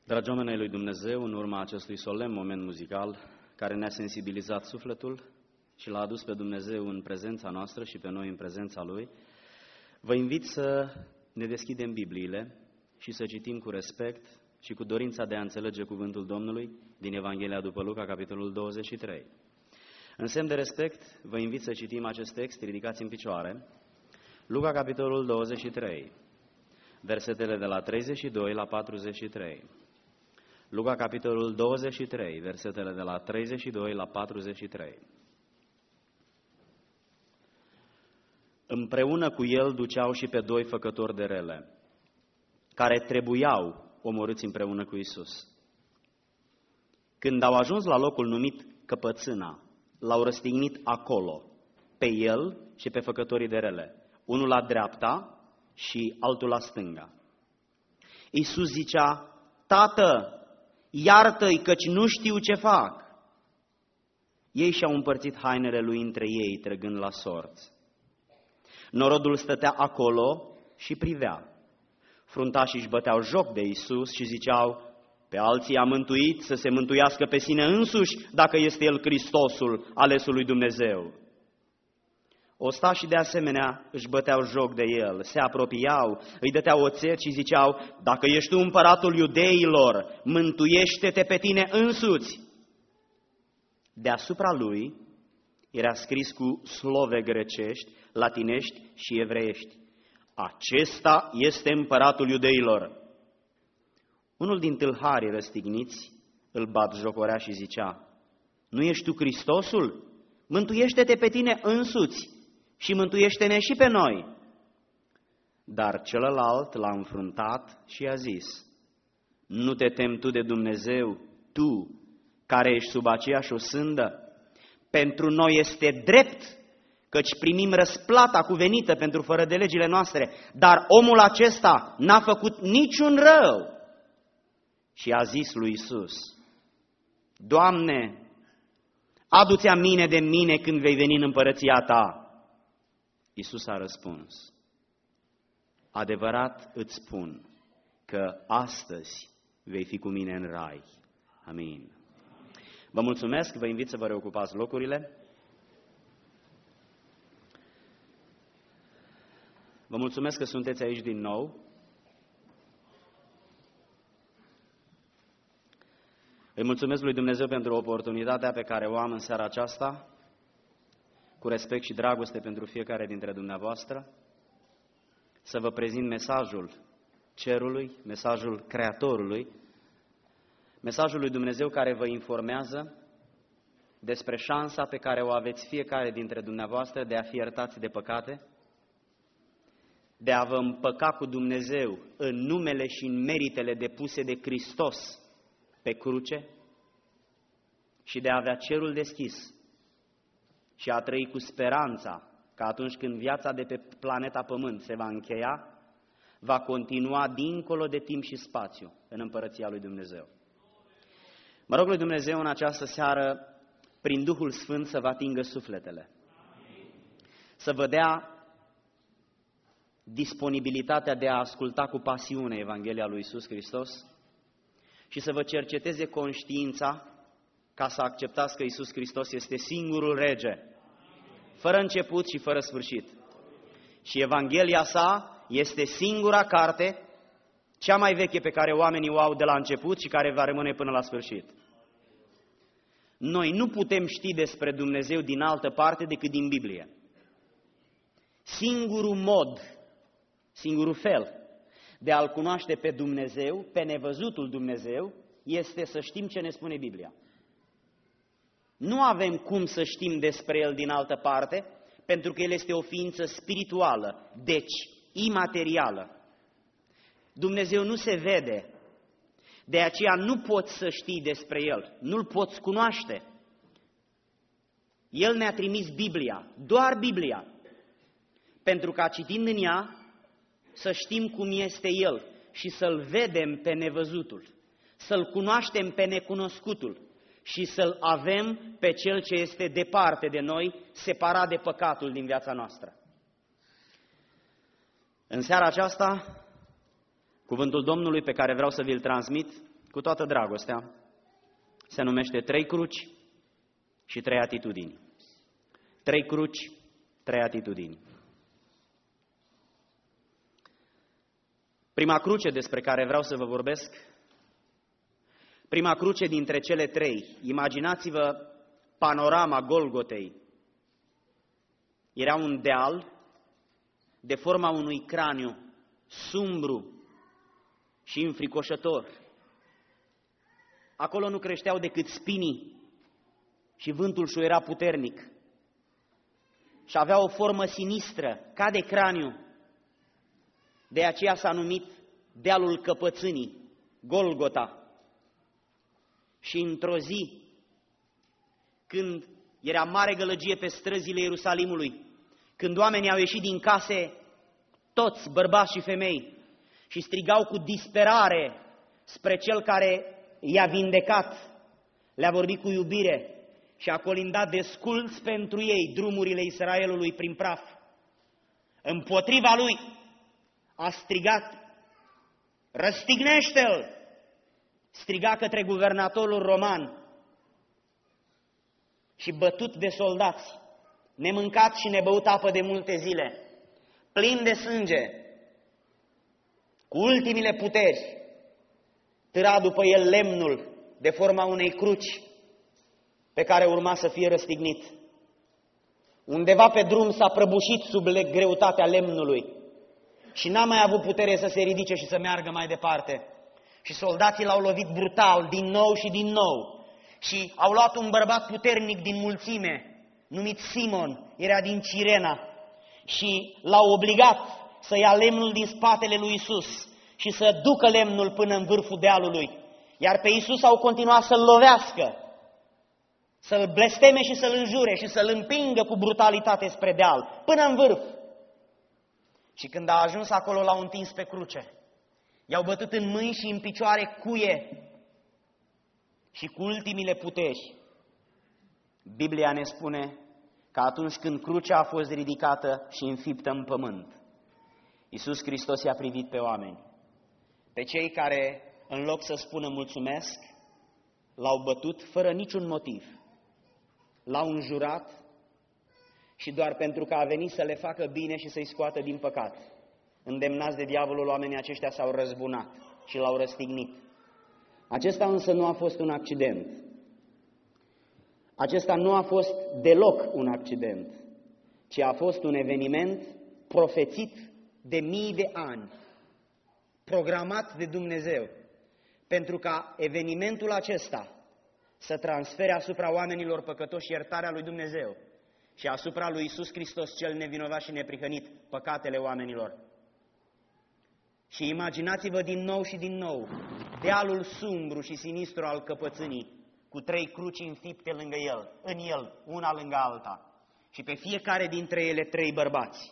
Dragi oameni ai lui Dumnezeu, în urma acestui solemn moment muzical care ne-a sensibilizat sufletul și l-a adus pe Dumnezeu în prezența noastră și pe noi în prezența Lui, vă invit să ne deschidem Bibliile și să citim cu respect și cu dorința de a înțelege cuvântul Domnului din Evanghelia după Luca, capitolul 23. În semn de respect, vă invit să citim acest text, ridicați în picioare, Luca, capitolul 23, versetele de la 32 la 43. Luca, capitolul 23, versetele de la 32 la 43. Împreună cu el duceau și pe doi făcători de rele, care trebuiau omorâți împreună cu Iisus. Când au ajuns la locul numit Căpățâna, l-au răstignit acolo, pe el și pe făcătorii de rele, unul la dreapta și altul la stânga. Iisus zicea: Tată, iartă-i, căci nu știu ce fac. Ei și-au împărțit hainele lui între ei, trăgând la sorți. Norodul stătea acolo și privea. Fruntașii își băteau joc de Iisus și ziceau: pe alții a mântuit, să se mântuiască pe sine însuși, dacă este El Hristosul, alesul lui Dumnezeu. Ostașii de asemenea își băteau joc de El, se apropiau, îi dăteau oțet și ziceau: dacă ești tu împăratul iudeilor, mântuiește-te pe tine însuți. Deasupra lui era scris cu slove grecești, latinești și evreiești: acesta este împăratul iudeilor. Unul din tâlharii răstigniți îl batjocorea și zicea: nu ești tu Hristosul? Mântuiește-te pe tine însuți și mântuiește-ne și pe noi. Dar celălalt l-a înfruntat și i-a zis: nu te temi tu de Dumnezeu, tu care ești sub aceeași osândă? Pentru noi este drept, căci primim răsplata cuvenită pentru fără de legile noastre, dar omul acesta n-a făcut niciun rău. Și a zis lui Iisus: Doamne, adu-ți aminte de mine când vei veni în împărăția Ta. Iisus a răspuns: adevărat îți spun că astăzi vei fi cu mine în rai. Amin. Vă mulțumesc, vă invit să vă reocupați locurile. Vă mulțumesc că sunteți aici din nou. Îi mulțumesc lui Dumnezeu pentru oportunitatea pe care o am în seara aceasta, cu respect și dragoste pentru fiecare dintre dumneavoastră, să vă prezint mesajul Cerului, mesajul Creatorului, mesajul lui Dumnezeu care vă informează despre șansa pe care o aveți fiecare dintre dumneavoastră de a fi iertați de păcate, de a vă împăca cu Dumnezeu în numele și în meritele depuse de Hristos pe cruce și de a avea cerul deschis și a trăi cu speranța că atunci când viața de pe planeta Pământ se va încheia, va continua dincolo de timp și spațiu în împărăția lui Dumnezeu. Mă rog lui Dumnezeu în această seară, prin Duhul Sfânt, să vă atingă sufletele, să vă dea disponibilitatea de a asculta cu pasiune Evanghelia lui Iisus Hristos și să vă cerceteze conștiința ca să acceptați că Iisus Hristos este singurul rege, fără început și fără sfârșit. Și Evanghelia sa este singura carte, cea mai veche pe care oamenii o au de la început și care va rămâne până la sfârșit. Noi nu putem ști despre Dumnezeu din altă parte decât din Biblie. Singurul mod, singurul fel de a-L cunoaște pe Dumnezeu, pe nevăzutul Dumnezeu, este să știm ce ne spune Biblia. Nu avem cum să știm despre El din altă parte, pentru că El este o ființă spirituală, deci imaterială. Dumnezeu nu se vede, de aceea nu poți să știi despre El, nu-L poți cunoaște. El ne-a trimis Biblia, doar Biblia, pentru ca citind în ea să știm cum este El și să-L vedem pe nevăzutul, să-L cunoaștem pe necunoscutul și să-L avem pe Cel ce este departe de noi, separat de păcatul din viața noastră. În seara aceasta, cuvântul Domnului pe care vreau să vi-l transmit cu toată dragostea, se numește 3 cruci și 3 atitudini. 3 cruci, 3 atitudini. Prima cruce despre care vreau să vă vorbesc, prima cruce dintre cele 3, imaginați-vă panorama Golgotei. Era un deal de forma unui craniu sumbru și înfricoșător. Acolo nu creșteau decât spinii și vântul șuiera puternic. Și avea o formă sinistră, ca de craniu. De aceea s-a numit dealul căpățânii, Golgota. Și într-o zi, când era mare gălăgie pe străzile Ierusalimului, când oamenii au ieșit din case, toți, bărbați și femei, și strigau cu disperare spre Cel care i-a vindecat, le-a vorbit cu iubire și a colindat desculți pentru ei drumurile Israelului prin praf. Împotriva lui a strigat, răstignește-l! Striga către guvernatorul roman și bătut de soldați, nemâncat și nebăut apă de multe zile, plin de sânge, cu ultimile puteri, târa după el lemnul de forma unei cruci pe care urma să fie răstignit. Undeva pe drum s-a prăbușit sub greutatea lemnului și n-a mai avut putere să se ridice și să meargă mai departe. Și soldații l-au lovit brutal, din nou și din nou. Și au luat un bărbat puternic din mulțime, numit Simon, era din Cirena, și l-au obligat să ia lemnul din spatele lui Iisus și să ducă lemnul până în vârful dealului. Iar pe Iisus au continuat să-l lovească, să-l blesteme și să-l înjure și să-l împingă cu brutalitate spre deal, până în vârf. Și când a ajuns acolo, l-au întins pe cruce. I-au bătut în mâini și în picioare cuie și cu ultimile puteri. Biblia ne spune că atunci când crucea a fost ridicată și înfiptă în pământ, Iisus Hristos i-a privit pe oameni, pe cei care, în loc să spună mulțumesc, l-au bătut fără niciun motiv, l-au înjurat și doar pentru că a venit să le facă bine și să-i scoată din păcat. Îndemnați de diavolul, oamenii aceștia s-au răzbunat și l-au răstignit. Acesta însă nu a fost un accident. Acesta nu a fost deloc un accident, ci a fost un eveniment profețit de mii de ani, programat de Dumnezeu, pentru ca evenimentul acesta să transfere asupra oamenilor păcătoși iertarea lui Dumnezeu și asupra lui Iisus Hristos, cel nevinovat și neprihănit, păcatele oamenilor. Și imaginați-vă din nou și din nou dealul sumbru și sinistru al căpățânii, cu 3 cruci înfipte lângă el, în el, una lângă alta, și pe fiecare dintre ele 3 bărbați.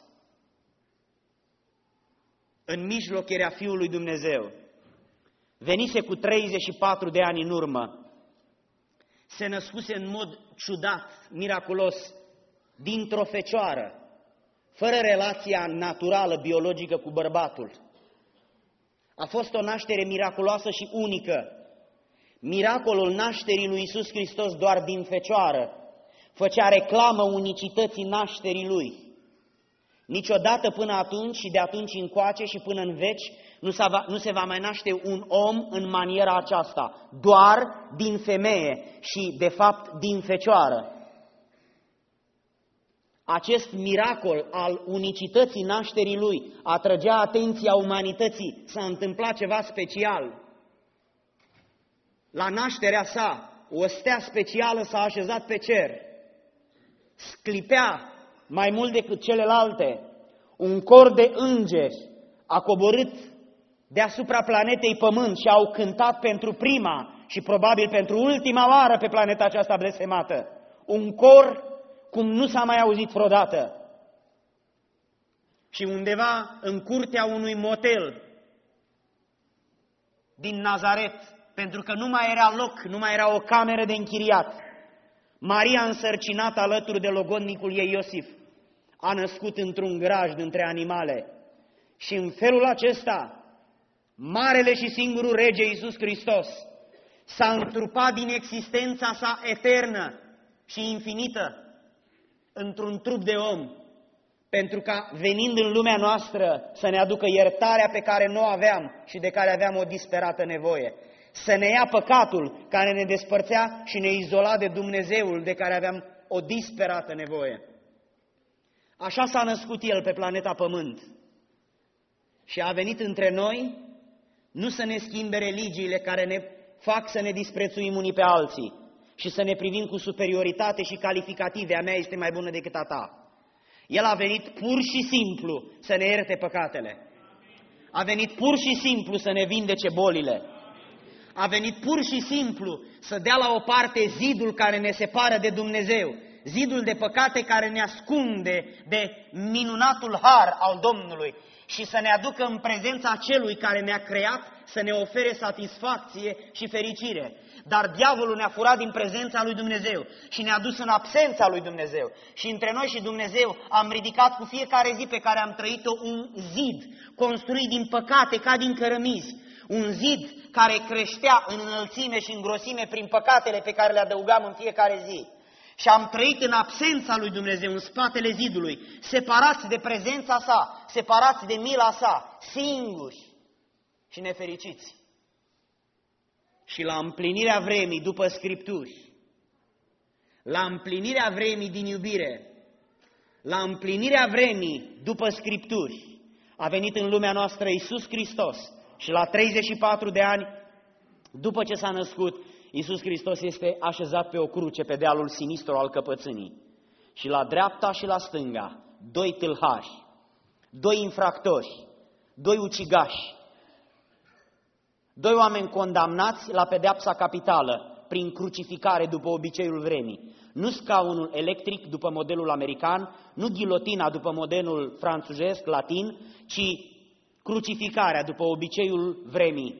În mijloc era Fiul lui Dumnezeu. Venise cu 34 de ani în urmă. Se născuse în mod ciudat, miraculos, dintr-o fecioară, fără relația naturală, biologică cu bărbatul. A fost o naștere miraculoasă și unică. Miracolul nașterii lui Iisus Hristos doar din fecioară făcea reclamă unicității nașterii Lui. Niciodată până atunci și de atunci încoace și până în veci nu se va mai naște un om în maniera aceasta, doar din femeie și, de fapt, din fecioară. Acest miracol al unicității nașterii Lui atrăgea atenția umanității, s-a întâmplat ceva special. La nașterea sa, o stea specială s-a așezat pe cer, sclipea mai mult decât celelalte, un cor de îngeri a coborât deasupra planetei Pământ și au cântat pentru prima și probabil pentru ultima oară pe planeta aceasta blestemată. Un cor cum nu s-a mai auzit vreodată. Și undeva în curtea unui motel din Nazaret, pentru că nu mai era loc, nu mai era o cameră de închiriat, Maria, însărcinată alături de logodnicul ei Iosif, a născut într-un grajd între animale. Și în felul acesta, marele și singurul rege Iisus Hristos s-a întrupat din existența sa eternă și infinită într-un trup de om, pentru ca, venind în lumea noastră, să ne aducă iertarea pe care nu o aveam și de care aveam o disperată nevoie, să ne ia păcatul care ne despărțea și ne izola de Dumnezeul de care aveam o disperată nevoie. Așa s-a născut El pe planeta Pământ și a venit între noi, nu să ne schimbe religiile care ne fac să ne disprețuim unii pe alții și să ne privim cu superioritate și calificative, a mea este mai bună decât a ta. El a venit pur și simplu să ne ierte păcatele. A venit pur și simplu să ne vindece bolile. A venit pur și simplu să dea la o parte zidul care ne separă de Dumnezeu, zidul de păcate care ne ascunde de minunatul har al Domnului și să ne aducă în prezența celui care ne-a creat să ne ofere satisfacție și fericire. Dar diavolul ne-a furat din prezența lui Dumnezeu și ne-a dus în absența lui Dumnezeu. Și între noi și Dumnezeu am ridicat cu fiecare zi pe care am trăit-o un zid construit din păcate ca din cărămizi. Un zid care creștea în înălțime și în grosime prin păcatele pe care le adăugam în fiecare zi. Și am trăit în absența lui Dumnezeu, în spatele zidului, separați de prezența sa, separați de mila sa, singuri și nefericiți. Și la împlinirea vremii, după Scripturi, la împlinirea vremii din iubire, la împlinirea vremii după Scripturi, a venit în lumea noastră Iisus Hristos și la 34 de ani, după ce s-a născut, Iisus Hristos este așezat pe o cruce pe dealul sinistru al căpățânii. Și la dreapta și la stânga, doi tâlhari, doi infractori, doi ucigași, doi oameni condamnați la pedeapsa capitală prin crucificare după obiceiul vremii. Nu scaunul electric după modelul american, nu ghilotina după modelul franțuzesc, latin, ci crucificarea după obiceiul vremii.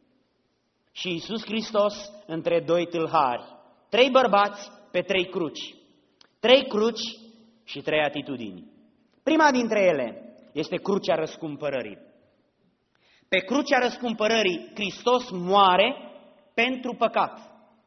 Și Iisus Hristos între doi tâlhari, 3 bărbați pe 3 cruci, 3 cruci și 3 atitudini. Prima dintre ele este crucea răscumpărării. Pe crucea răscumpărării Hristos moare pentru păcat.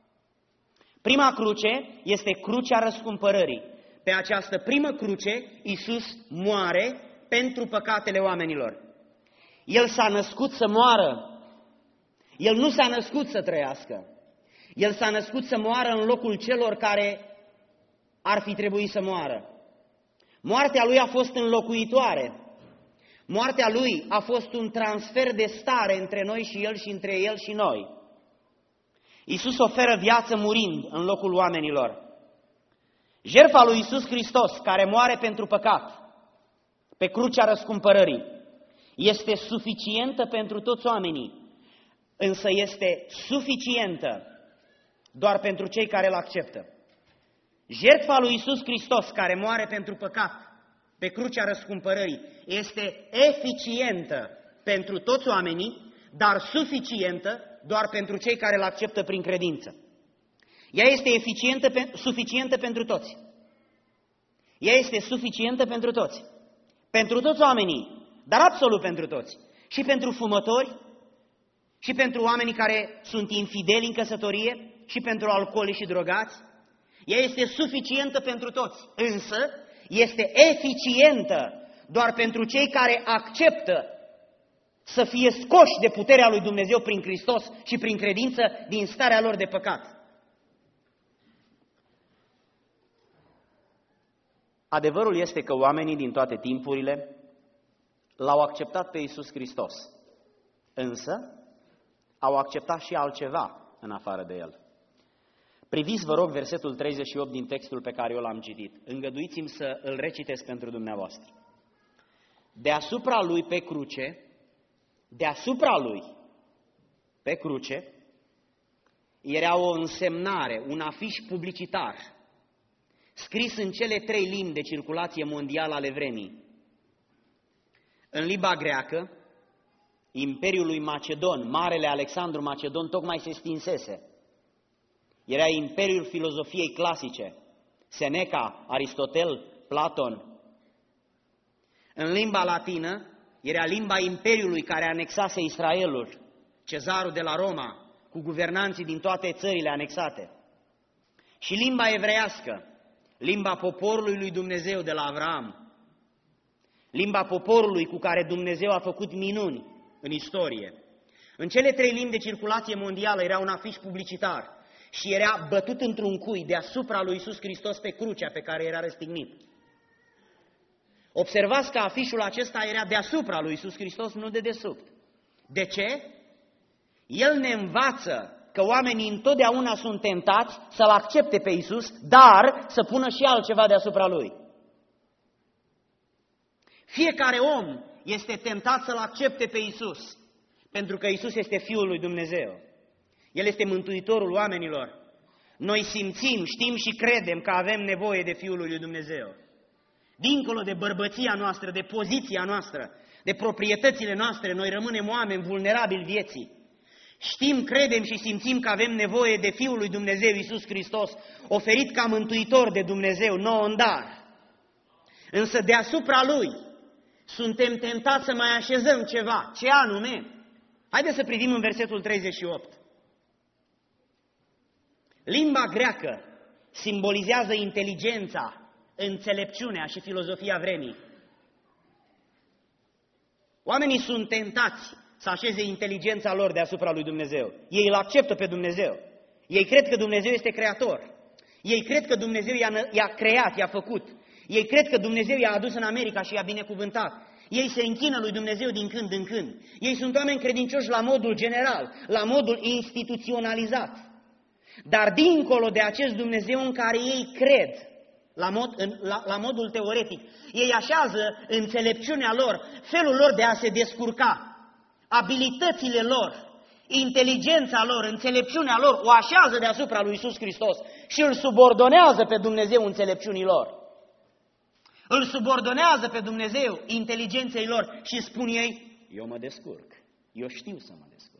Prima cruce este crucea răscumpărării. Pe această primă cruce Iisus moare pentru păcatele oamenilor. El s-a născut să moară. El nu s-a născut să trăiască. El s-a născut să moară în locul celor care ar fi trebuit să moară. Moartea lui a fost înlocuitoare. Moartea lui a fost un transfer de stare între noi și el și între el și noi. Iisus oferă viață murind în locul oamenilor. Jertfa lui Iisus Hristos, care moare pentru păcat, pe crucea răscumpărării, este suficientă pentru toți oamenii, însă este suficientă doar pentru cei care îl acceptă. Jertfa lui Iisus Hristos, care moare pentru păcat, pe crucea răscumpărării, este eficientă pentru toți oamenii, dar suficientă doar pentru cei care îl acceptă prin credință. Ea este suficientă pentru toți. Ea este suficientă pentru toți. Pentru toți oamenii, dar absolut pentru toți. Și pentru fumători, și pentru oamenii care sunt infideli în căsătorie, și pentru alcoolici și drogați. Ea este suficientă pentru toți, însă este eficientă doar pentru cei care acceptă să fie scoși de puterea lui Dumnezeu prin Hristos și prin credință din starea lor de păcat. Adevărul este că oamenii din toate timpurile l-au acceptat pe Iisus Hristos, însă au acceptat și altceva în afară de El. Priviți, vă rog, versetul 38 din textul pe care eu l-am citit. Îngăduiți-mi să îl recitesc pentru dumneavoastră. Deasupra lui pe cruce, deasupra lui pe cruce, era o însemnare, un afiș publicitar, scris în cele 3 limbi de circulație mondială ale vremii. În limba greacă, Imperiul lui Macedon, Marele Alexandru Macedon, tocmai se stinsese. Era imperiul filozofiei clasice, Seneca, Aristotel, Platon. În limba latină era limba imperiului care anexase Israelul, Cezarul de la Roma, cu guvernanții din toate țările anexate. Și limba evreiască, limba poporului lui Dumnezeu de la Avraam, limba poporului cu care Dumnezeu a făcut minuni în istorie. În cele 3 limbi de circulație mondială era un afiș publicitar și era bătut într-un cui deasupra lui Iisus Hristos pe crucea pe care era răstignit. Observați că afișul acesta era deasupra lui Iisus Hristos, nu de desubt. De ce? El ne învață că oamenii întotdeauna sunt tentați să-L accepte pe Iisus, dar să pună și altceva deasupra Lui. Fiecare om este tentat să-L accepte pe Iisus, pentru că Iisus este Fiul lui Dumnezeu. El este Mântuitorul oamenilor. Noi simțim, știm și credem că avem nevoie de Fiul lui Dumnezeu. Dincolo de bărbăția noastră, de poziția noastră, de proprietățile noastre, noi rămânem oameni vulnerabili vieții. Știm, credem și simțim că avem nevoie de Fiul lui Dumnezeu, Iisus Hristos, oferit ca mântuitor de Dumnezeu, nouă în dar. Însă deasupra Lui suntem tentați să mai așezăm ceva. Ce anume? Haideți să privim în versetul 38. Limba greacă simbolizează inteligența, înțelepciunea și filozofia vremii. Oamenii sunt tentați să așeze inteligența lor deasupra lui Dumnezeu. Ei îl acceptă pe Dumnezeu. Ei cred că Dumnezeu este creator. Ei cred că Dumnezeu i-a creat, i-a făcut. Ei cred că Dumnezeu i-a adus în America și i-a binecuvântat. Ei se închină lui Dumnezeu din când în când. Ei sunt oameni credincioși la modul general, la modul instituționalizat. Dar dincolo de acest Dumnezeu în care ei cred, la modul teoretic, ei așează înțelepciunea lor, felul lor de a se descurca, abilitățile lor, inteligența lor, înțelepciunea lor, o așează deasupra lui Iisus Hristos și îl subordonează pe Dumnezeu înțelepciunii lor. Îl subordonează pe Dumnezeu inteligenței lor și spun ei, eu mă descurc, eu știu să mă descurc.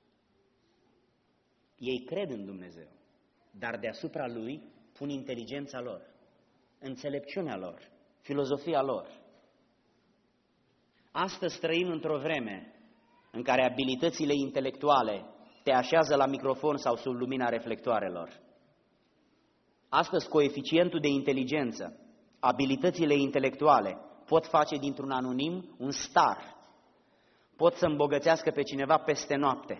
Ei cred în Dumnezeu, dar deasupra Lui pun inteligența lor, înțelepciunea lor, filozofia lor. Astăzi trăim într-o vreme în care abilitățile intelectuale te așează la microfon sau sub lumina reflectoarelor. Astăzi coeficientul de inteligență, abilitățile intelectuale pot face dintr-un anonim un star, pot să îmbogățească pe cineva peste noapte.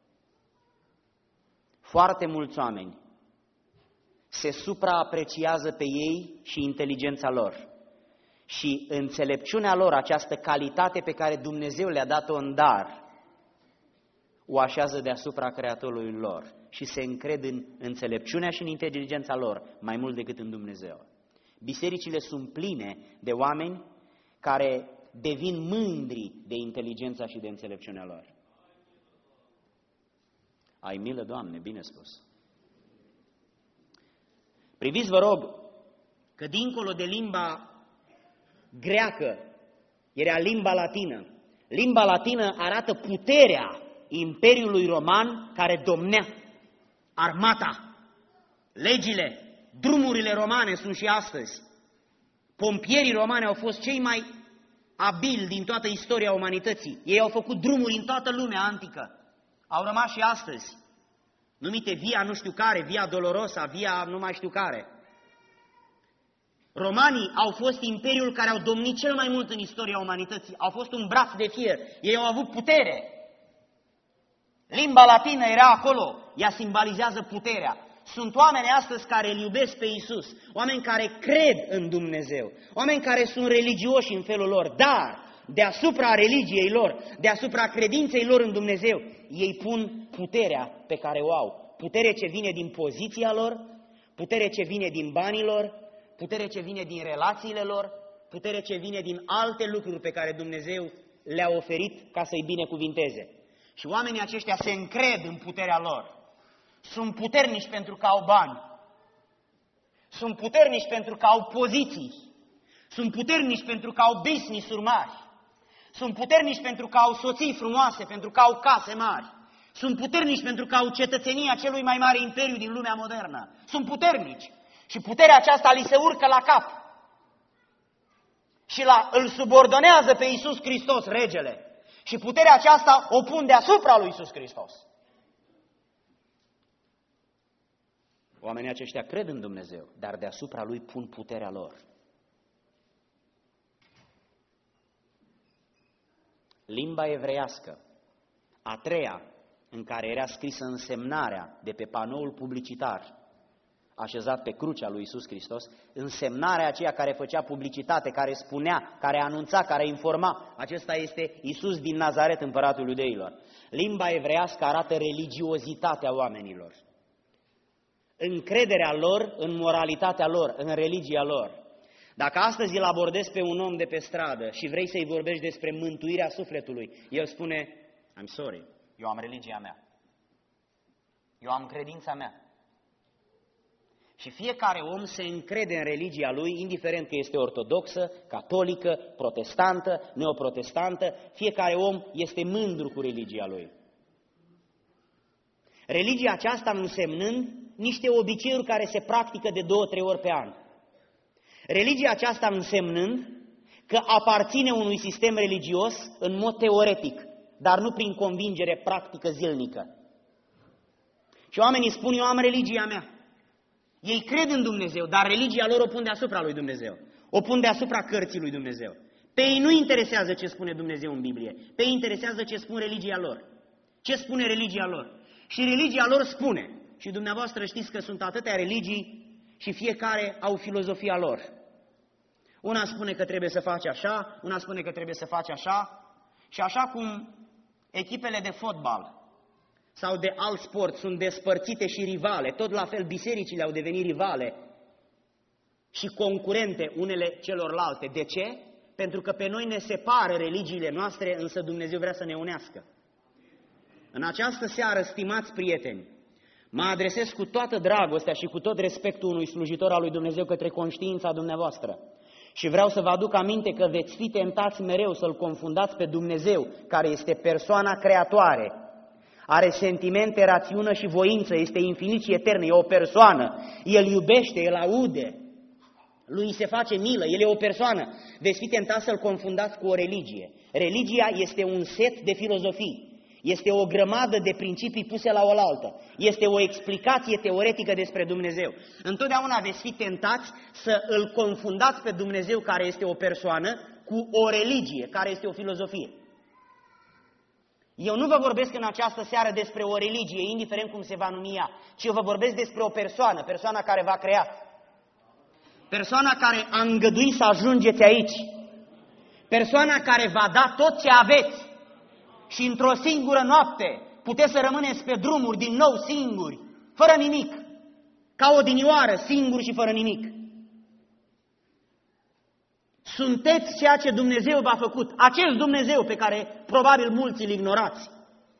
Foarte mulți oameni se supraapreciază pe ei și inteligența lor. Și înțelepciunea lor, această calitate pe care Dumnezeu le-a dat-o în dar, o așează deasupra Creatorului lor și se încred în înțelepciunea și în inteligența lor mai mult decât în Dumnezeu. Bisericile sunt pline de oameni care devin mândri de inteligența și de înțelepciunea lor. Ai milă, Doamne, bine spus. Priviți, vă rog, că dincolo de limba greacă era limba latină. Limba latină arată puterea Imperiului Roman care domnea. Armata, legile, drumurile romane sunt și astăzi. Pompierii romani au fost cei mai abili din toată istoria umanității. Ei au făcut drumuri în toată lumea antică. Au rămas și astăzi, numite Via nu știu care, Via Dolorosa, Via nu mai știu care. Romanii au fost imperiul care au domnit cel mai mult în istoria umanității. Au fost un braț de fier. Ei au avut putere. Limba latină era acolo. Ea simbolizează puterea. Sunt oameni astăzi care îl iubesc pe Iisus, oameni care cred în Dumnezeu, oameni care sunt religioși în felul lor, dar deasupra religiei lor, deasupra credinței lor în Dumnezeu, ei pun puterea pe care o au. Putere ce vine din poziția lor, putere ce vine din banii lor, putere ce vine din relațiile lor, putere ce vine din alte lucruri pe care Dumnezeu le-a oferit ca să-i binecuvinteze. Și oamenii aceștia se încred în puterea lor. Sunt puternici pentru că au bani. Sunt puternici pentru că au poziții. Sunt puternici pentru că au business-uri mari. Sunt puternici pentru că au soții frumoase, pentru că au case mari. Sunt puternici pentru că au cetățenia celui mai mare imperiu din lumea modernă. Sunt puternici. Și puterea aceasta li se urcă la cap. Și îl subordonează pe Iisus Hristos, regele. Și puterea aceasta o pun deasupra lui Iisus Hristos. Oamenii aceștia cred în Dumnezeu, dar deasupra lui pun puterea lor. Limba evreiască, a treia, în care era scrisă însemnarea de pe panoul publicitar așezat pe crucea lui Iisus Hristos, însemnarea aceea care făcea publicitate, care spunea, care anunța, care informa, acesta este Iisus din Nazaret, împăratul iudeilor. Limba evreiască arată religiozitatea oamenilor, încrederea lor în moralitatea lor, în religia lor. Dacă astăzi îl abordezi pe un om de pe stradă și vrei să-i vorbești despre mântuirea sufletului, el spune, I'm sorry, eu am religia mea, eu am credința mea. Și fiecare om se încrede în religia lui, indiferent că este ortodoxă, catolică, protestantă, neoprotestantă, fiecare om este mândru cu religia lui. Religia aceasta însemnând niște obiceiuri care se practică de 2-3 ori pe an. Religia aceasta însemnând că aparține unui sistem religios în mod teoretic, dar nu prin convingere practică zilnică. Și oamenii spun, eu am religia mea. Ei cred în Dumnezeu, dar religia lor o pun deasupra lui Dumnezeu. O pun deasupra cărții lui Dumnezeu. Pe ei nu interesează ce spune Dumnezeu în Biblie. Pe ei interesează ce spune religia lor. Ce spune religia lor? Și religia lor spune. Și dumneavoastră știți că sunt atâtea religii și fiecare au filozofia lor. Una spune că trebuie să faci așa, una spune că trebuie să faci așa. Și așa cum echipele de fotbal sau de alt sport sunt despărțite și rivale, tot la fel bisericile au devenit rivale și concurente unele celorlalte. De ce? Pentru că pe noi ne separă religiile noastre, însă Dumnezeu vrea să ne unească. În această seară, stimați prieteni, mă adresez cu toată dragostea și cu tot respectul unui slujitor al lui Dumnezeu către conștiința dumneavoastră. Și vreau să vă aduc aminte că veți fi tentați mereu să-L confundați pe Dumnezeu, care este persoana creatoare, are sentimente, rațiune și voință, este infinit și etern, e o persoană, El iubește, El aude, Lui se face milă, El e o persoană. Veți fi tentați să-L confundați cu o religie. Religia este un set de filozofii. Este o grămadă de principii puse la oaltă. Este o explicație teoretică despre Dumnezeu. Întotdeauna veți fi tentați să îl confundați pe Dumnezeu, care este o persoană, cu o religie, care este o filozofie. Eu nu vă vorbesc în această seară despre o religie, indiferent cum se va numi ea, ci eu vă vorbesc despre o persoană, persoana care v-a creat. Persoana care a îngăduit să ajungeți aici. Persoana care va da tot ce aveți. Și într-o singură noapte puteți să rămâneți pe drumuri din nou singuri, fără nimic, ca odinioară, singuri și fără nimic. Sunteți ceea ce Dumnezeu v-a făcut, acel Dumnezeu pe care probabil mulți îl ignorați.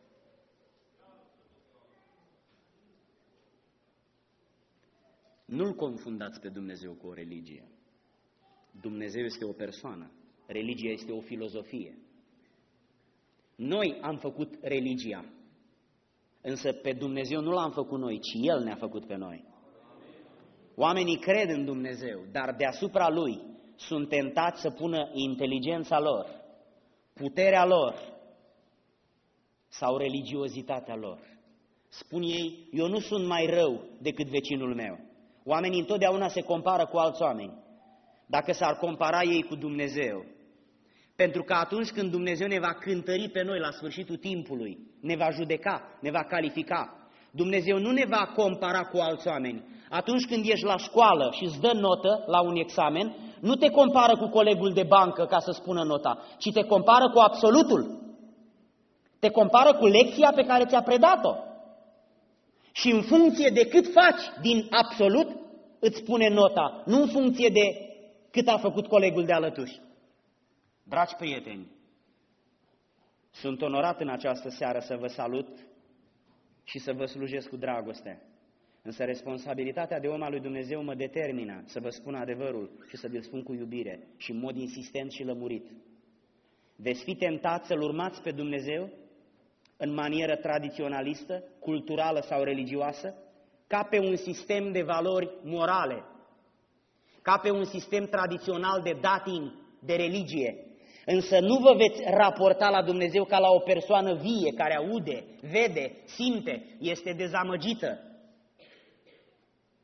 Nu-L confundați pe Dumnezeu cu o religie. Dumnezeu este o persoană, religia este o filozofie. Noi am făcut religia, însă pe Dumnezeu nu l-am făcut noi, ci El ne-a făcut pe noi. Oamenii cred în Dumnezeu, dar deasupra Lui sunt tentați să pună inteligența lor, puterea lor sau religiozitatea lor. Spun ei, eu nu sunt mai rău decât vecinul meu. Oamenii întotdeauna se compară cu alți oameni. Dacă s-ar compara ei cu Dumnezeu, pentru că atunci când Dumnezeu ne va cântări pe noi la sfârșitul timpului, ne va judeca, ne va califica, Dumnezeu nu ne va compara cu alți oameni. Atunci când ești la școală și îți dă notă la un examen, nu te compară cu colegul de bancă ca să spună nota, ci te compară cu absolutul. Te compară cu lecția pe care ți-a predat-o. Și în funcție de cât faci din absolut, îți spune nota, nu în funcție de cât a făcut colegul de alături. Dragi prieteni, sunt onorat în această seară să vă salut și să vă slujesc cu dragoste. Însă responsabilitatea de om al lui Dumnezeu mă determină să vă spun adevărul și să vi-l spun cu iubire și în mod insistent și lămurit. Veți fi tentați să-L urmați pe Dumnezeu în manieră tradiționalistă, culturală sau religioasă, ca pe un sistem de valori morale, ca pe un sistem tradițional de datin, de religie. Însă nu vă veți raporta la Dumnezeu ca la o persoană vie, care aude, vede, simte, este dezamăgită.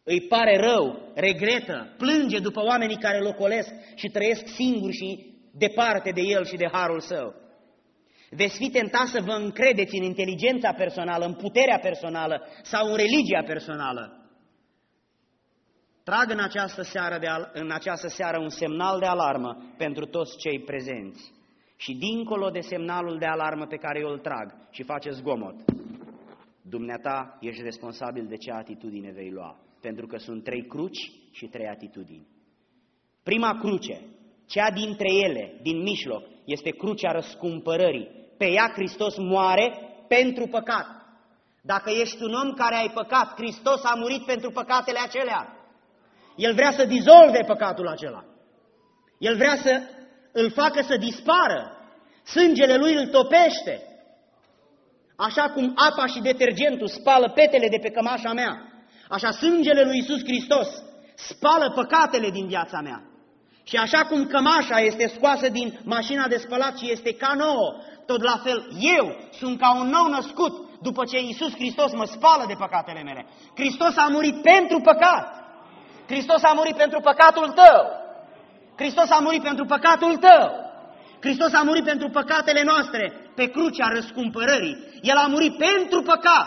îi pare rău, regretă, plânge după oamenii care îl ocolesc și trăiesc singuri și departe de el și de harul său. Veți fi tentați să vă încredeți în inteligența personală, în puterea personală sau în religia personală. Trag în această seară un semnal de alarmă pentru toți cei prezenți. Și dincolo de semnalul de alarmă pe care eu îl trag și face zgomot, dumneata ești responsabil de ce atitudine vei lua, pentru că sunt 3 cruci și 3 atitudini. Prima cruce, cea dintre ele, din mijloc, este crucea răscumpărării. Pe ea Hristos moare pentru păcat. Dacă ești un om care ai păcat, Hristos a murit pentru păcatele acelea. El vrea să dizolve păcatul acela. El vrea să îl facă să dispară. Sângele lui îl topește. Așa cum apa și detergentul spală petele de pe cămașa mea, așa sângele lui Iisus Hristos spală păcatele din viața mea. Și așa cum cămașa este scoasă din mașina de spălat și este ca nouă, tot la fel eu sunt ca un nou născut după ce Iisus Hristos mă spală de păcatele mele. Hristos a murit pentru păcat. Hristos a murit pentru păcatul tău. Hristos a murit pentru păcatul tău. Hristos a murit pentru păcatele noastre pe crucea răscumpărării. El a murit pentru păcat.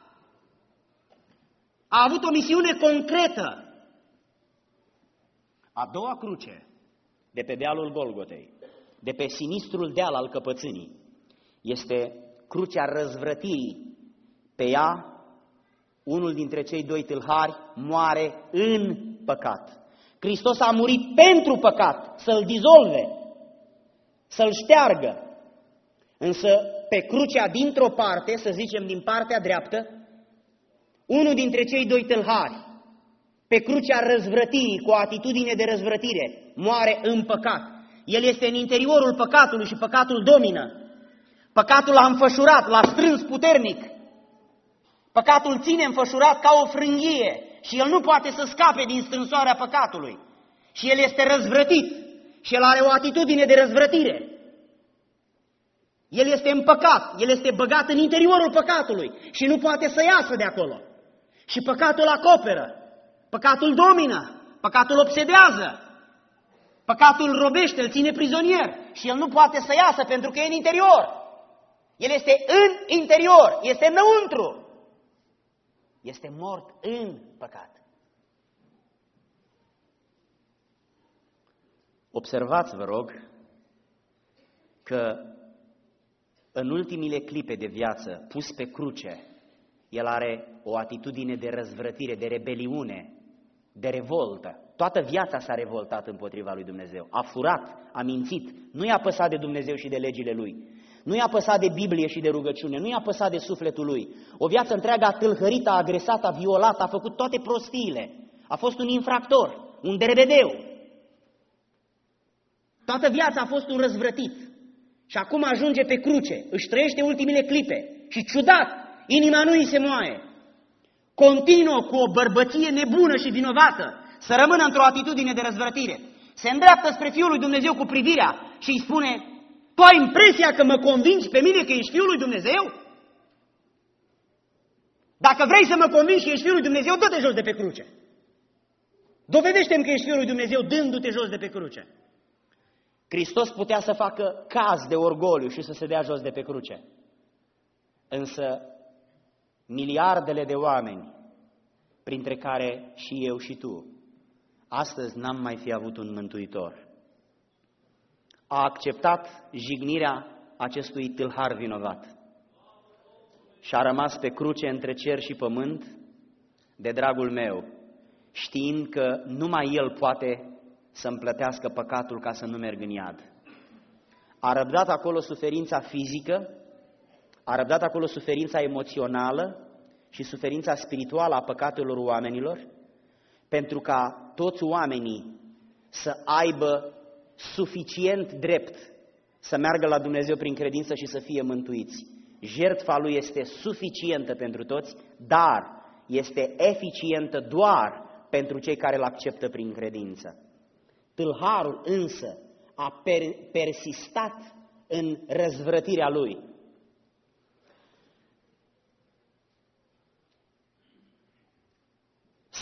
A avut o misiune concretă. A doua cruce, de pe dealul Golgotei, de pe sinistrul deal al căpățânii, este crucea răzvrătirii. Pe ea, unul dintre cei 2 tâlhari moare în păcat. Hristos a murit pentru păcat, să-l dizolve, să-l șteargă. Însă, pe crucea dintr-o parte, să zicem din partea dreaptă, unul dintre cei 2 tâlhari, pe crucea răzvrătirii, cu o atitudine de răzvrătire, moare în păcat. El este în interiorul păcatului și păcatul domină. Păcatul l-a înfășurat, l-a strâns puternic. Păcatul ține înfășurat ca o frânghie și el nu poate să scape din strânsoarea păcatului. Și el este răzvrătit și el are o atitudine de răzvrătire. El este în păcat, el este băgat în interiorul păcatului și nu poate să iasă de acolo. Și păcatul acoperă, păcatul domină, păcatul obsedează, păcatul robește, îl ține prizonier și el nu poate să iasă pentru că e în interior. El este în interior, este înăuntru. Este mort în păcat. Observați, vă rog, că în ultimile clipe de viață, pus pe cruce, el are o atitudine de răzvrătire, de rebeliune, de revoltă. Toată viața s-a revoltat împotriva lui Dumnezeu. A furat, a mințit, nu i-a păsat de Dumnezeu și de legile lui. Nu i-a păsat de Biblie și de rugăciune, nu i-a păsat de sufletul lui. O viață întreagă a tâlhărit, a agresat, a violat, a făcut toate prostiile. A fost un infractor, un derbedeu. Toată viața a fost un răzvrătit. Și acum ajunge pe cruce, își trăiește ultimile clipe și ciudat, inima nu îi se moaie. Continuă cu o bărbăție nebună și vinovată să rămână într-o atitudine de răzvrătire. Se îndreaptă spre Fiul lui Dumnezeu cu privirea și îi spune: tu ai impresia că mă convingi pe mine că ești Fiul lui Dumnezeu? Dacă vrei să mă convingi că ești Fiul lui Dumnezeu, dă-te jos de pe cruce. Dovedește-mi că ești Fiul lui Dumnezeu dându-te jos de pe cruce. Hristos putea să facă caz de orgoliu și să se dea jos de pe cruce. Însă miliardele de oameni, printre care și eu și tu, astăzi n-am mai fi avut un mântuitor. A acceptat jignirea acestui tâlhar vinovat și a rămas pe cruce între cer și pământ de dragul meu, știind că numai El poate să-mi plătească păcatul ca să nu merg în iad. A răbdat acolo suferința fizică, a răbdat acolo suferința emoțională și suferința spirituală a păcatelor oamenilor, pentru ca toți oamenii să aibă suficient drept să meargă la Dumnezeu prin credință și să fie mântuiți. Jertfa Lui este suficientă pentru toți, dar este eficientă doar pentru cei care îl acceptă prin credință. Tâlharul însă a persistat în răzvrătirea lui.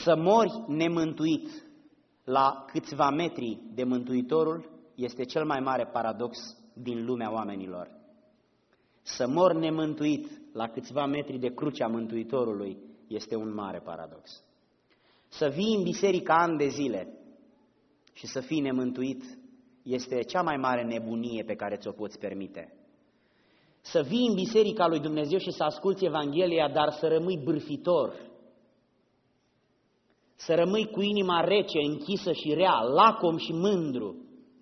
Să mori nemântuit la câțiva metri de Mântuitorul este cel mai mare paradox din lumea oamenilor. Să mor nemântuit la câțiva metri de crucea Mântuitorului este un mare paradox. Să vii în biserică ani de zile și să fii nemântuit este cea mai mare nebunie pe care ți-o poți permite. Să vii în biserica lui Dumnezeu și să asculți Evanghelia, dar să rămâi bârfitor, să rămâi cu inima rece, închisă și rea, lacom și mândru,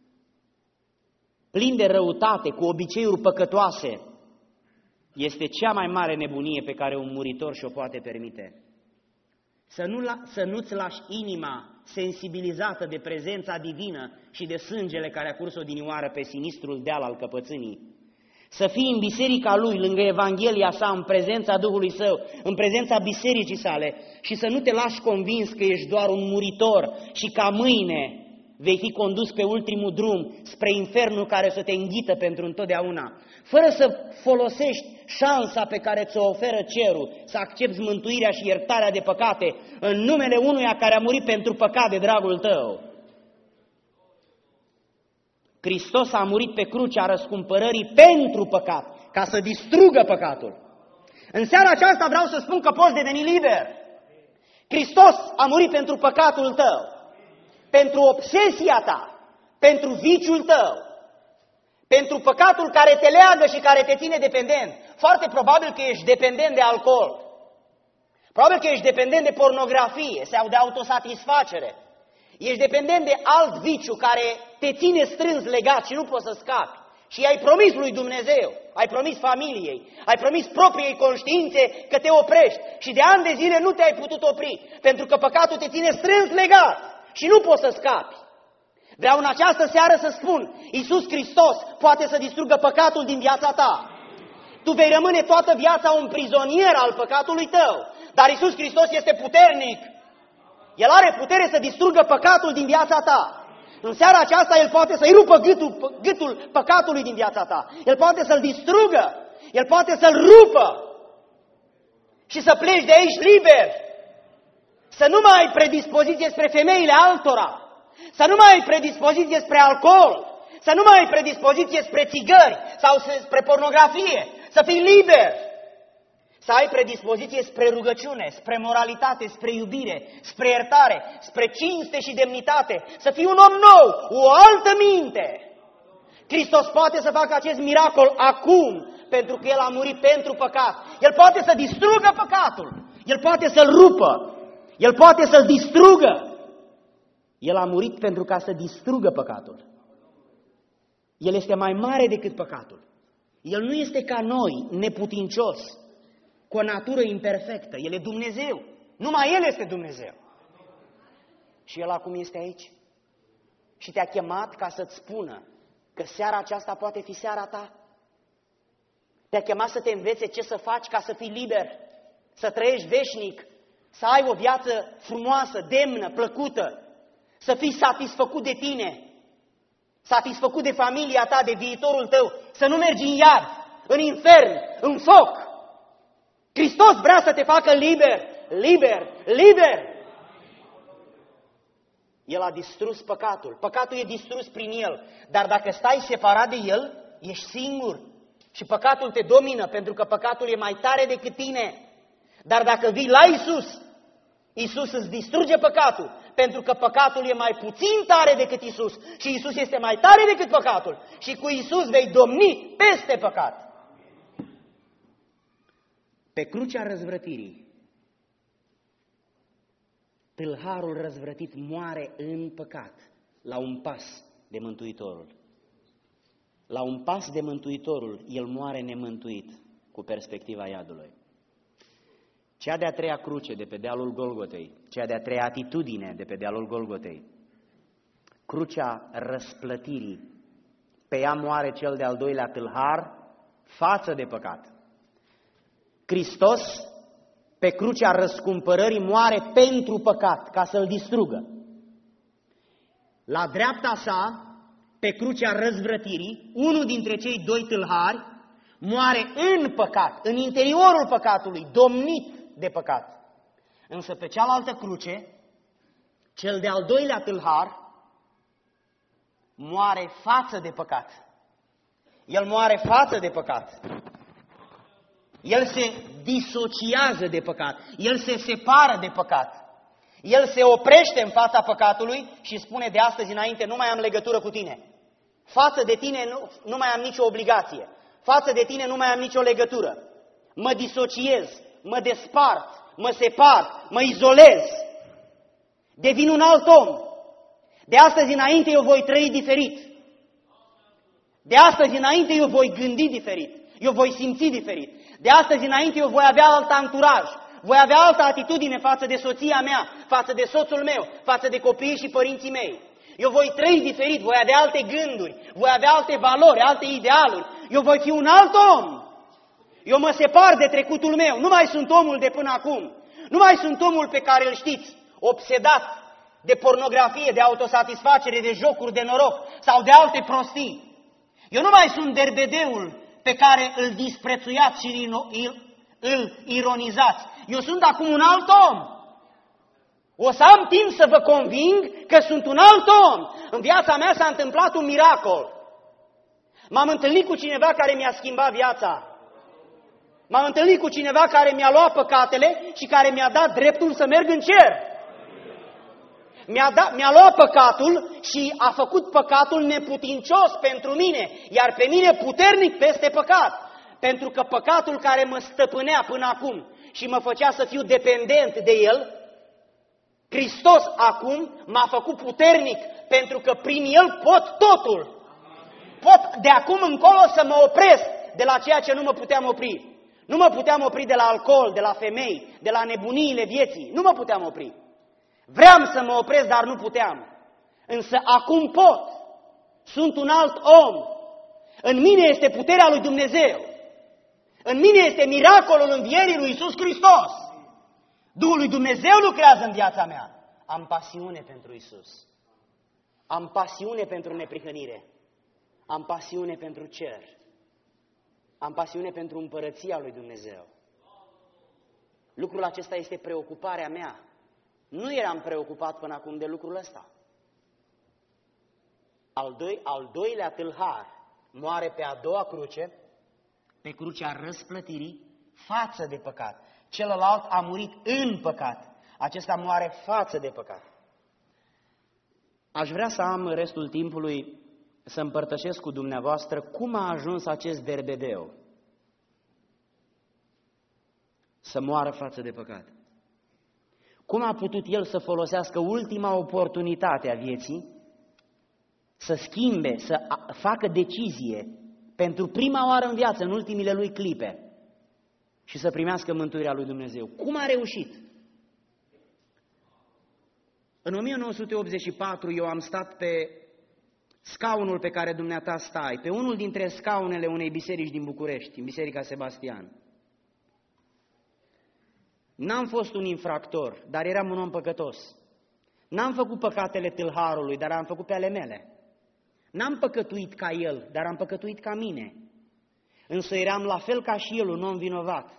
plin de răutate, cu obiceiuri păcătoase, este cea mai mare nebunie pe care un muritor și-o poate permite. Să nu-ți lași inima sensibilizată de prezența divină și de sângele care a curs odinioară pe sinistrul deal al căpățânii. Să fii în biserica lui, lângă Evanghelia sa, în prezența Duhului Său, în prezența bisericii sale și să nu te lași convins că ești doar un muritor și ca mâine vei fi condus pe ultimul drum spre infernul care să te înghită pentru întotdeauna, fără să folosești șansa pe care ți-o oferă cerul, să accepți mântuirea și iertarea de păcate în numele unuia care a murit pentru păcat de dragul tău. Hristos a murit pe crucea răscumpărării pentru păcat, ca să distrugă păcatul. În seara aceasta vreau să spun că poți deveni liber. Hristos a murit pentru păcatul tău, pentru obsesia ta, pentru viciul tău, pentru păcatul care te leagă și care te ține dependent. Foarte probabil că ești dependent de alcool, probabil că ești dependent de pornografie sau de autosatisfacere. Ești dependent de alt viciu care te ține strâns legat și nu poți să scapi. Și ai promis lui Dumnezeu, ai promis familiei, ai promis propriei conștiințe că te oprești. Și de ani de zile nu te-ai putut opri, pentru că păcatul te ține strâns legat și nu poți să scapi. Vreau în această seară să spun, Iisus Hristos poate să distrugă păcatul din viața ta. Tu vei rămâne toată viața un prizonier al păcatului tău, dar Iisus Hristos este puternic. El are putere să distrugă păcatul din viața ta. În seara aceasta El poate să-i rupă gâtul păcatului din viața ta. El poate să-l distrugă. El poate să-l rupă. Și să pleci de aici liber. Să nu mai ai predispoziție spre femeile altora. Să nu mai ai predispoziție spre alcool. Să nu mai ai predispoziție spre țigări sau spre pornografie. Să fii liber. Să ai predispoziție spre rugăciune, spre moralitate, spre iubire, spre iertare, spre cinste și demnitate. Să fii un om nou, o altă minte. Hristos poate să facă acest miracol acum, pentru că El a murit pentru păcat. El poate să distrugă păcatul. El poate să-l rupă. El poate să-l distrugă. El a murit pentru ca să distrugă păcatul. El este mai mare decât păcatul. El nu este ca noi, neputincios, cu o natură imperfectă. El e Dumnezeu. Numai El este Dumnezeu. Și El acum este aici. Și te-a chemat ca să-ți spună că seara aceasta poate fi seara ta. Te-a chemat să te învețe ce să faci ca să fii liber, să trăiești veșnic, să ai o viață frumoasă, demnă, plăcută, să fii satisfăcut de tine, satisfăcut de familia ta, de viitorul tău, să nu mergi în iad, în infern, în foc. Hristos vrea să te facă liber, liber, liber. El a distrus păcatul. Păcatul e distrus prin El. Dar dacă stai separat de El, ești singur. Și păcatul te domină, pentru că păcatul e mai tare decât tine. Dar dacă vii la Iisus, Iisus îți distruge păcatul, pentru că păcatul e mai puțin tare decât Iisus. Și Iisus este mai tare decât păcatul. Și cu Iisus vei domni peste păcat. Pe crucea răzvrătirii, tâlharul răzvrătit moare în păcat, la un pas de Mântuitorul. La un pas de Mântuitorul, el moare nemântuit, cu perspectiva iadului. Cea de-a treia cruce de pe dealul Golgotei, cea de-a treia atitudine de pe dealul Golgotei, crucea răsplătirii, pe ea moare cel de-al doilea tâlhar față de păcat. Hristos, pe crucea răscumpărării, moare pentru păcat, ca să-l distrugă. La dreapta sa, pe crucea răzvrătirii, unul dintre cei doi tâlhari moare în păcat, în interiorul păcatului, domnit de păcat. Însă pe cealaltă cruce, Cel de-al doilea tâlhar moare față de păcat. El moare față de păcat. El se disociază de păcat. El se separă de păcat. El se oprește în fața păcatului și spune: de astăzi înainte nu mai am legătură cu tine. Față de tine nu mai am nicio obligație. Față de tine nu mai am nicio legătură. Mă disociez, mă despart, mă separ, mă izolez. Devin un alt om. De astăzi înainte eu voi trăi diferit. De astăzi înainte eu voi gândi diferit. Eu voi simți diferit. De astăzi înainte eu voi avea alt anturaj. Voi avea altă atitudine față de soția mea, față de soțul meu, față de copiii și părinții mei. Eu voi trăi diferit, voi avea alte gânduri, voi avea alte valori, alte idealuri. Eu voi fi un alt om. Eu mă separ de trecutul meu. Nu mai sunt omul de până acum. Nu mai sunt omul pe care îl știți, obsedat de pornografie, de autosatisfacere, de jocuri de noroc sau de alte prostii. Eu nu mai sunt derbedeul pe care îl disprețuiați și îl ironizați. Eu sunt acum un alt om. O să am timp să vă conving că sunt un alt om. În viața mea s-a întâmplat un miracol. M-am întâlnit cu cineva care mi-a schimbat viața. M-am întâlnit cu cineva care mi-a luat păcatele și care mi-a dat dreptul să merg în cer. Mi-a luat păcatul și a făcut păcatul neputincios pentru mine, iar pe mine puternic peste păcat. Pentru că păcatul care mă stăpânea până acum și mă făcea să fiu dependent de el, Hristos acum m-a făcut puternic, pentru că prin el pot totul. Pot de acum încolo să mă opresc de la ceea ce nu mă puteam opri. Nu mă puteam opri de la alcool, de la femei, de la nebuniile vieții. Nu mă puteam opri. Vreau să mă opresc, dar nu puteam. Însă acum pot. Sunt un alt om. În mine este puterea lui Dumnezeu. În mine este miracolul învierii lui Iisus Hristos. Duhul lui Dumnezeu lucrează în viața mea. Am pasiune pentru Iisus. Am pasiune pentru neprihănire. Am pasiune pentru cer. Am pasiune pentru împărăția lui Dumnezeu. Lucrul acesta este preocuparea mea. Nu eram preocupat până acum de lucrul ăsta. Al doilea tâlhar moare pe a doua cruce, pe crucea răsplătirii, față de păcat. Celălalt a murit în păcat. Acesta moare față de păcat. Aș vrea să am restul timpului să împărtășesc cu dumneavoastră cum a ajuns acest derbedeu să moară față de păcat. Cum a putut el să folosească ultima oportunitate a vieții, să schimbe, să facă decizie pentru prima oară în viață, în ultimile lui clipe, și să primească mântuirea lui Dumnezeu? Cum a reușit? În 1984 eu am stat pe scaunul pe care dumneata stai, pe unul dintre scaunele unei biserici din București, în Biserica Sebastian. N-am fost un infractor, dar eram un om păcătos. N-am făcut păcatele tâlharului, dar am făcut pe ale mele. N-am păcătuit ca el, dar am păcătuit ca mine. Însă eram la fel ca și el, un om vinovat.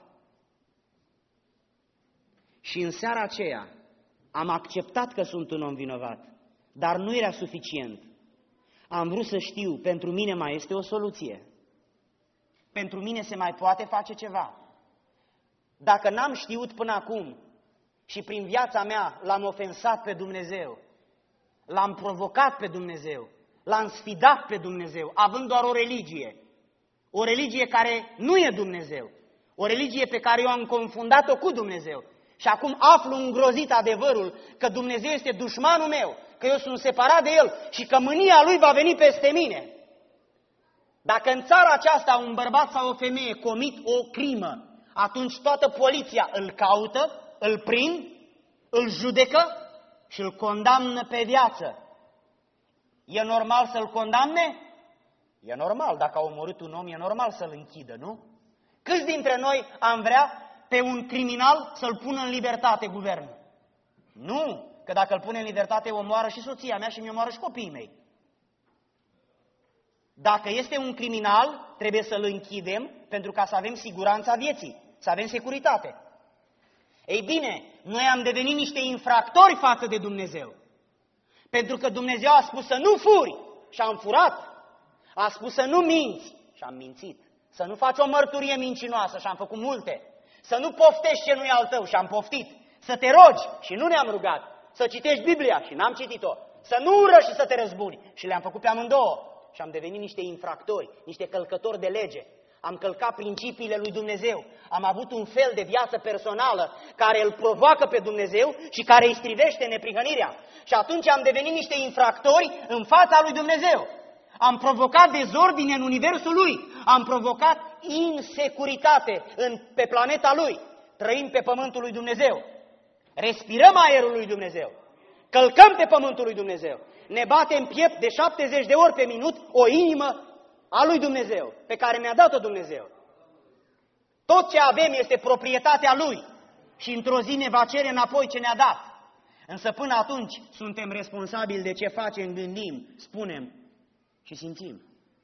Și în seara aceea am acceptat că sunt un om vinovat, dar nu era suficient. Am vrut să știu, pentru mine mai este o soluție. Pentru mine se mai poate face ceva. Dacă n-am știut până acum și prin viața mea l-am ofensat pe Dumnezeu, l-am provocat pe Dumnezeu, l-am sfidat pe Dumnezeu, având doar o religie care nu e Dumnezeu, o religie pe care eu am confundat-o cu Dumnezeu. Și acum aflu îngrozit adevărul că Dumnezeu este dușmanul meu, că eu sunt separat de El și că mânia Lui va veni peste mine. Dacă în țara aceasta un bărbat sau o femeie comit o crimă, atunci toată poliția îl caută, îl prind, îl judecă și îl condamnă pe viață. E normal să-l condamne? E normal. Dacă a omorât un om, e normal să-l închidă, nu? Câți dintre noi am vrea pe un criminal să-l pună în libertate guvernul? Nu, că dacă îl pune în libertate, omoară și soția mea și mi omoară și copiii mei. Dacă este un criminal, trebuie să-l închidem pentru ca să avem siguranța vieții, să avem securitate. Ei bine, noi am devenit niște infractori față de Dumnezeu. Pentru că Dumnezeu a spus să nu furi și am furat. A spus să nu minți și am mințit. Să nu faci o mărturie mincinoasă și am făcut multe. Să nu poftești ce nu-i al tău și am poftit. Să te rogi și nu ne-am rugat. Să citești Biblia și n-am citit-o. Să nu ură și să te răzbuni și le-am făcut pe amândouă. Și am devenit niște infractori, niște călcători de lege. Am călcat principiile lui Dumnezeu. Am avut un fel de viață personală care îl provoacă pe Dumnezeu și care îi strivește neprihănirea. Și atunci am devenit niște infractori în fața lui Dumnezeu. Am provocat dezordine în universul lui. Am provocat insecuritate pe planeta lui. Trăim pe pământul lui Dumnezeu. Respirăm aerul lui Dumnezeu. Călcăm pe pământul lui Dumnezeu. Ne batem piept de 70 de ori pe minut o inimă a lui Dumnezeu, pe care mi-a dat-o Dumnezeu. Tot ce avem este proprietatea lui și într-o zi ne va cere înapoi ce ne-a dat. Însă până atunci suntem responsabili de ce facem, gândim, spunem și simțim.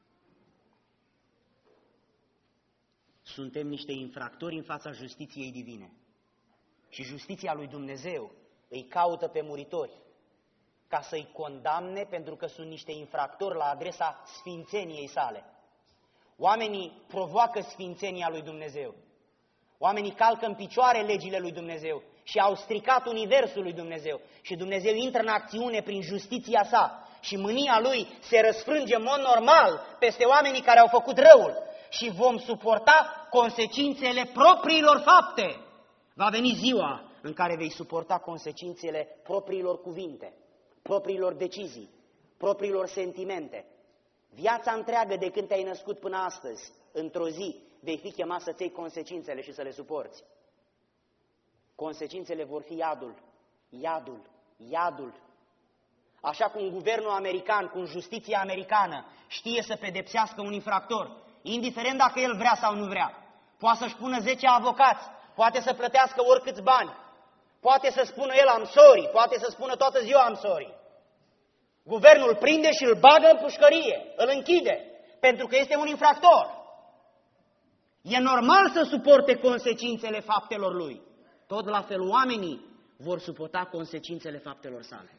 Suntem niște infractori în fața justiției divine. Și justiția lui Dumnezeu îi caută pe muritori ca să-i condamne pentru că sunt niște infractori la adresa sfințeniei sale. Oamenii provoacă sfințenia lui Dumnezeu. Oamenii calcă în picioare legile lui Dumnezeu și au stricat universul lui Dumnezeu. Și Dumnezeu intră în acțiune prin justiția sa și mânia lui se răsfrânge în mod normal peste oamenii care au făcut răul și vom suporta consecințele propriilor fapte. Va veni ziua în care vei suporta consecințele propriilor cuvinte, propriilor decizii, propriilor sentimente. Viața întreagă de când te-ai născut până astăzi, într-o zi, vei fi chemat să-ți iei consecințele și să le suporți. Consecințele vor fi iadul, iadul, iadul. Așa cum guvernul american, cum justiția americană știe să pedepsească un infractor, indiferent dacă el vrea sau nu vrea. Poate să-și pună 10 avocați, poate să plătească oricâți bani, poate să spună el am sorry, poate să spună toată ziua am sorry. Guvernul îl prinde și îl bagă în pușcărie, îl închide, pentru că este un infractor. E normal să suporte consecințele faptelor lui. Tot la fel oamenii vor suporta consecințele faptelor sale.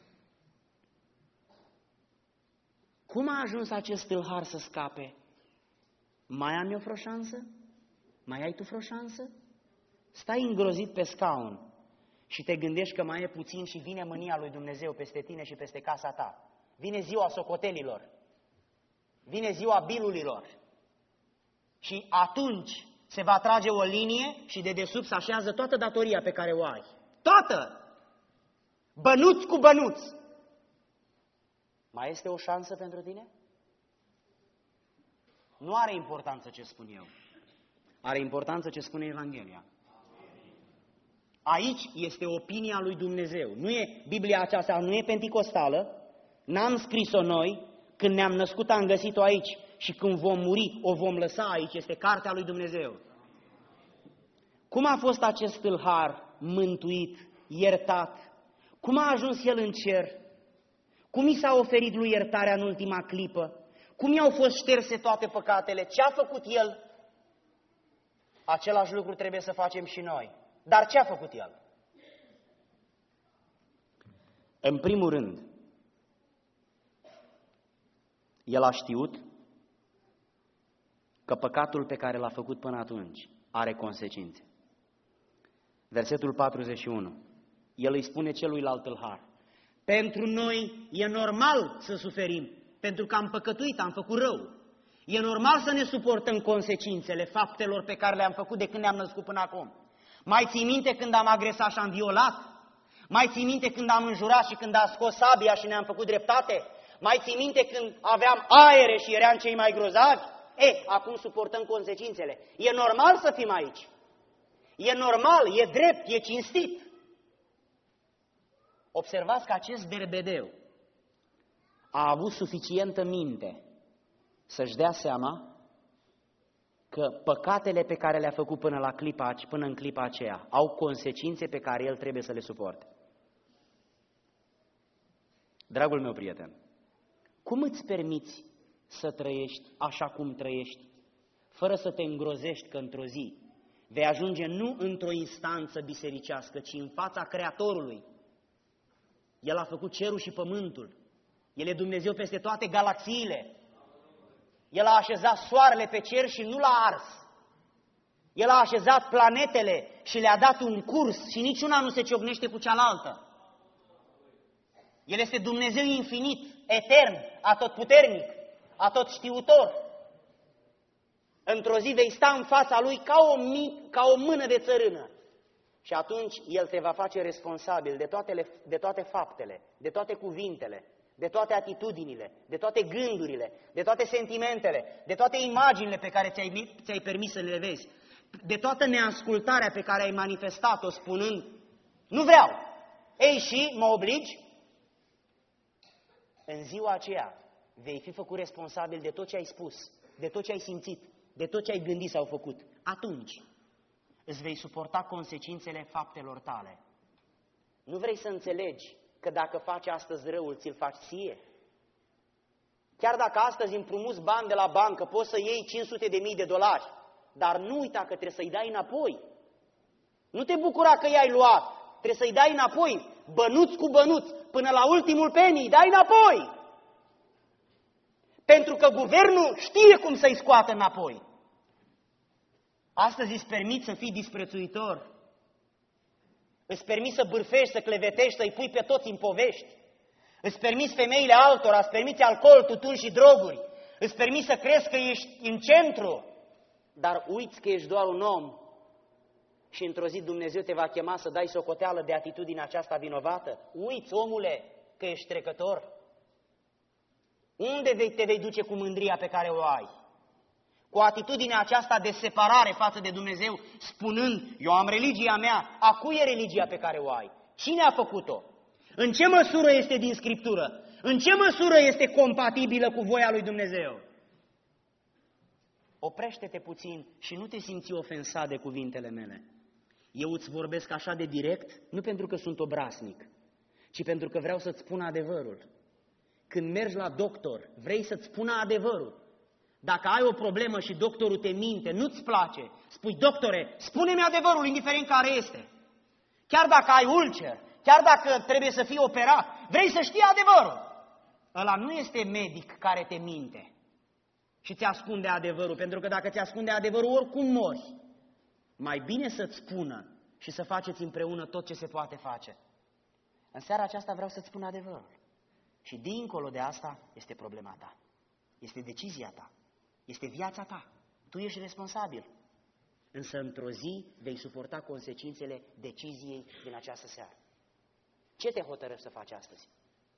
Cum a ajuns acest tâlhar să scape? Mai am eu vreo șansă? Mai ai tu vreo șansă? Stai îngrozit pe scaun și te gândești că mai e puțin și vine mânia lui Dumnezeu peste tine și peste casa ta. Vine ziua socotelilor, vine ziua bilurilor și atunci se va trage o linie și de desubt se așează toată datoria pe care o ai. Toată! Bănuț cu bănuț! Mai este o șansă pentru tine? Nu are importanță ce spun eu. Are importanță ce spune Evanghelia. Aici este opinia lui Dumnezeu. Nu e Biblia aceasta, nu e penticostală, n-am scris-o noi, când ne-am născut am găsit-o aici și când vom muri o vom lăsa aici, este cartea lui Dumnezeu. Cum a fost acest tâlhar mântuit, iertat? Cum a ajuns el în cer? Cum i s-a oferit lui iertarea în ultima clipă? Cum i-au fost șterse toate păcatele? Ce a făcut el? Același lucru trebuie să facem și noi. Dar ce a făcut el? În primul rând, el a știut că păcatul pe care l-a făcut până atunci are consecințe. Versetul 41. El îi spune celuilalt tâlhar: pentru noi e normal să suferim, pentru că am păcătuit, am făcut rău. E normal să ne suportăm consecințele faptelor pe care le-am făcut de când ne-am născut până acum. Mai ții minte când am agresat și am violat? Mai ții minte când am înjurat și când am scos sabia și ne-am făcut dreptate? Mai ții minte când aveam aere și eram cei mai grozavi? Acum suportăm consecințele. E normal să fim aici. E normal, e drept, e cinstit. Observați că acest berbedeu a avut suficientă minte să-și dea seama că păcatele pe care le-a făcut până în clipa aceea au consecințe pe care el trebuie să le suporte. Dragul meu prieten, cum îți permiți să trăiești așa cum trăiești, fără să te îngrozești că într-o zi vei ajunge nu într-o instanță bisericească, ci în fața Creatorului? El a făcut cerul și pământul. El e Dumnezeu peste toate galaxiile. El a așezat soarele pe cer și nu l-a ars. El a așezat planetele și le-a dat un curs și niciuna nu se ciocnește cu cealaltă. El este Dumnezeu infinit, etern, atotputernic, atotștiutor. Într-o zi vei sta în fața Lui ca o mână de țărână. Și atunci El te va face responsabil de toate faptele, de toate cuvintele, de toate atitudinile, de toate gândurile, de toate sentimentele, de toate imaginile pe care ți-ai permis să le vezi, de toată neascultarea pe care ai manifestat-o spunând, nu vreau, ei și mă obligi. În ziua aceea vei fi făcut responsabil de tot ce ai spus, de tot ce ai simțit, de tot ce ai gândit sau făcut. Atunci îți vei suporta consecințele faptelor tale. Nu vrei să înțelegi că dacă faci astăzi răul, ți-l faci ție? Chiar dacă astăzi împrumuți bani de la bancă, poți să iei $500.000, dar nu uita că trebuie să-i dai înapoi. Nu te bucura că i-ai luat, trebuie să-i dai înapoi, bănuț cu bănuț, până la ultimul penny, îi dai înapoi. Pentru că guvernul știe cum să-i scoată înapoi. Astăzi îți permiți să fii disprețuitor, îți permiți să bârfești, să clevetești, să-i pui pe toți în povești, îți permiți femeile altora, îți permiți alcool, tutun și droguri, îți permiți să crezi că ești în centru, dar uiți că ești doar un om și într-o zi Dumnezeu te va chema să dai socoteală de atitudinea aceasta vinovată. Uiți, omule, că ești trecător. Unde te vei duce cu mândria pe care o ai? Cu atitudinea aceasta de separare față de Dumnezeu, spunând, eu am religia mea, a cui e religia pe care o ai? Cine a făcut-o? În ce măsură este din Scriptură? În ce măsură este compatibilă cu voia lui Dumnezeu? Oprește-te puțin și nu te simți ofensat de cuvintele mele. Eu îți vorbesc așa de direct, nu pentru că sunt obraznic, ci pentru că vreau să-ți spun adevărul. Când mergi la doctor, vrei să-ți spună adevărul. Dacă ai o problemă și doctorul te minte, nu-ți place, spui, doctore, spune-mi adevărul, indiferent care este. Chiar dacă ai ulcer, chiar dacă trebuie să fii operat, vrei să știi adevărul. Ăla nu este medic care te minte și ți ascunde adevărul, pentru că dacă ți ascunde adevărul, oricum mori. Mai bine să-ți spună și să faceți împreună tot ce se poate face. În seara aceasta vreau să-ți spun adevărul. Și dincolo de asta este problema ta. Este decizia ta. Este viața ta. Tu ești responsabil. Însă într-o zi vei suporta consecințele deciziei din această seară. Ce te hotărăști să faci astăzi?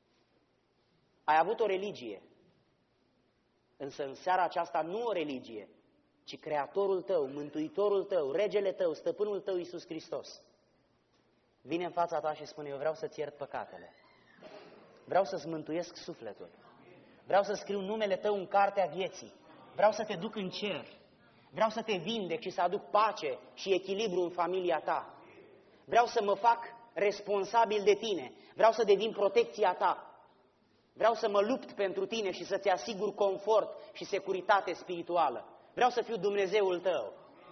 Ai avut o religie. Însă în seara aceasta nu o religie, ci Creatorul tău, Mântuitorul tău, Regele tău, Stăpânul tău, Iisus Hristos, vine în fața ta și spune, eu vreau să-ți iert păcatele. Vreau să-ți mântuiesc sufletul. Vreau să scriu numele tău în cartea vieții. Vreau să te duc în cer. Vreau să te vindec și să aduc pace și echilibru în familia ta. Vreau să mă fac responsabil de tine. Vreau să devin protecția ta. Vreau să mă lupt pentru tine și să-ți asigur confort și securitate spirituală. Vreau să fiu Dumnezeul tău.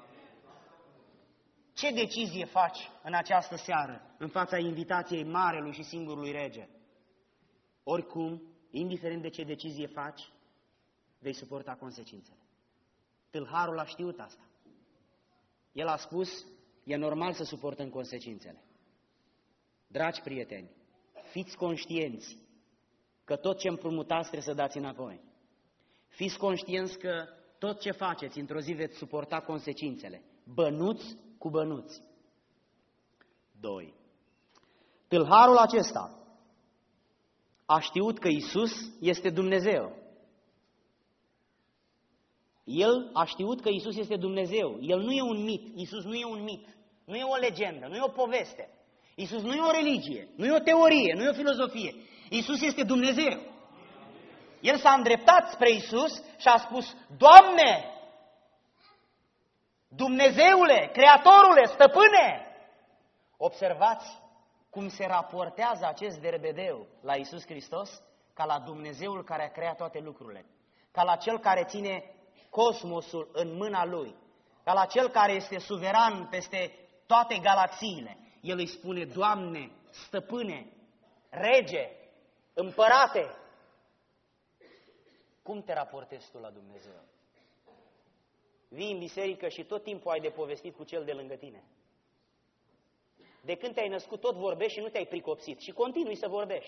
Ce decizie faci în această seară, în fața invitației marelui și singurului rege? Oricum, indiferent de ce decizie faci, vei suporta consecințele. Tâlharul a știut asta. El a spus, e normal să suportăm consecințele. Dragi prieteni, fiți conștienți că tot ce împrumutați trebuie să dați înapoi. Fiți conștienți că tot ce faceți, într-o zi veți suporta consecințele. Bănuți cu bănuți. 2. Tâlharul acesta a știut că Iisus este Dumnezeu. El a știut că Iisus este Dumnezeu. El nu e un mit. Iisus nu e un mit. Nu e o legendă, nu e o poveste. Iisus nu e o religie, nu e o teorie, nu e o filozofie. Iisus este Dumnezeu. El s-a îndreptat spre Iisus și a spus, Doamne, Dumnezeule, Creatorule, Stăpâne! Observați cum se raportează acest derbedeu la Iisus Hristos ca la Dumnezeul care a creat toate lucrurile, ca la Cel care ține cosmosul în mâna Lui, ca la Cel care este suveran peste toate galaxiile. El îi spune, Doamne, Stăpâne, rege, împărate. Cum te raportezi tu la Dumnezeu? Vii în biserică și tot timpul ai de povestit cu cel de lângă tine. De când te-ai născut tot vorbești și nu te-ai pricopsit și continui să vorbești.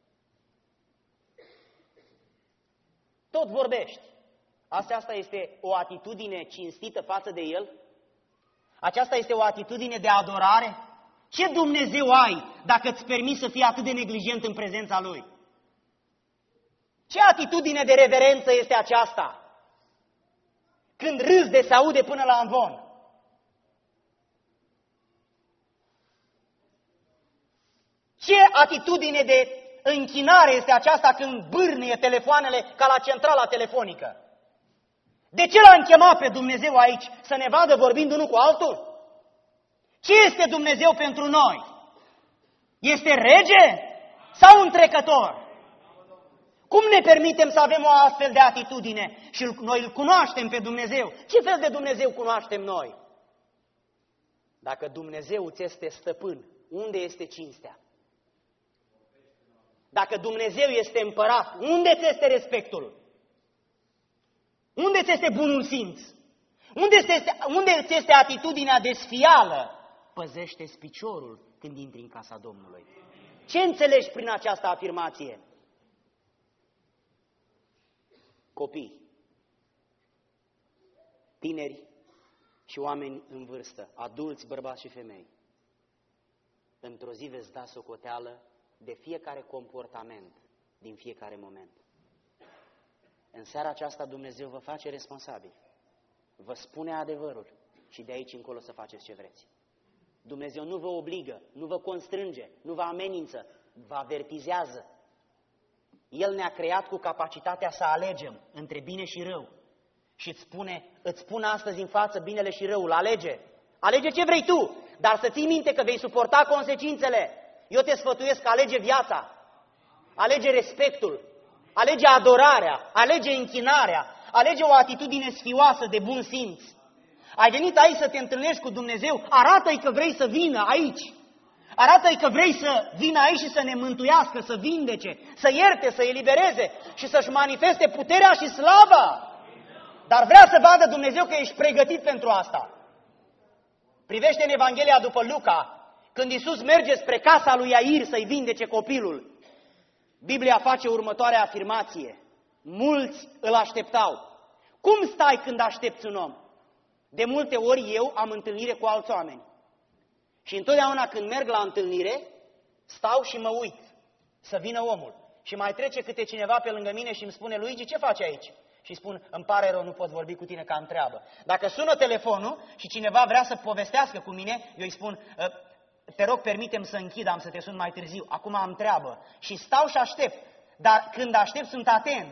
Tot vorbești. Asta este o atitudine cinstită față de El? Aceasta este o atitudine de adorare? Ce Dumnezeu ai dacă îți permiți să fii atât de neglijent în prezența Lui? Ce atitudine de reverență este aceasta? Când râzi de se aude până la amvon. Ce atitudine de închinare este aceasta când bârnie telefoanele ca la centrala telefonică? De ce l-am chemat pe Dumnezeu aici? Să ne vadă vorbind unul cu altul? Ce este Dumnezeu pentru noi? Este rege sau un trecător? Cum ne permitem să avem o astfel de atitudine? Și noi îl cunoaștem pe Dumnezeu. Ce fel de Dumnezeu cunoaștem noi? Dacă Dumnezeu ți este stăpân, unde este cinstea? Dacă Dumnezeu este împărat, unde ți este respectul? Unde ți este bunul simț? Unde ți este atitudinea de sfială? Păzește-ți piciorul când intri în casa Domnului. Ce înțelegi prin această afirmație? Copii, tineri și oameni în vârstă, adulți, bărbați și femei, într-o zi veți da socoteală de fiecare comportament din fiecare moment. În seara aceasta Dumnezeu vă face responsabili, vă spune adevărul și de aici încolo să faceți ce vreți. Dumnezeu nu vă obligă, nu vă constrânge, nu vă amenință, vă avertizează. El ne-a creat cu capacitatea să alegem între bine și rău. Și îți spune astăzi în față binele și răul, alege. Alege ce vrei tu, dar să ții minte că vei suporta consecințele. Eu te sfătuiesc, alege viața, alege respectul, alege adorarea, alege închinarea, alege o atitudine sfioasă de bun simț. Ai venit aici să te întâlnești cu Dumnezeu, arată-i că vrei să vină aici. Arată-i că vrei să vină aici și să ne mântuiască, să vindece, să ierte, să elibereze și să-și manifeste puterea și slava. Dar vrea să vadă Dumnezeu că ești pregătit pentru asta. Privește în Evanghelia după Luca, când Iisus merge spre casa lui Iair să-i vindece copilul. Biblia face următoarea afirmație. Mulți îl așteptau. Cum stai când aștepți un om? De multe ori eu am întâlnire cu alți oameni. Și întotdeauna când merg la întâlnire, stau și mă uit să vină omul. Și mai trece câte cineva pe lângă mine și îmi spune, Luigi, ce faci aici? Și spun, îmi pare rău, nu pot vorbi cu tine, că am treabă. Dacă sună telefonul și cineva vrea să povestească cu mine, eu îi spun, te rog, permite-mi să închid, am să te sun mai târziu, acum am treabă. Și stau și aștept, dar când aștept sunt atent.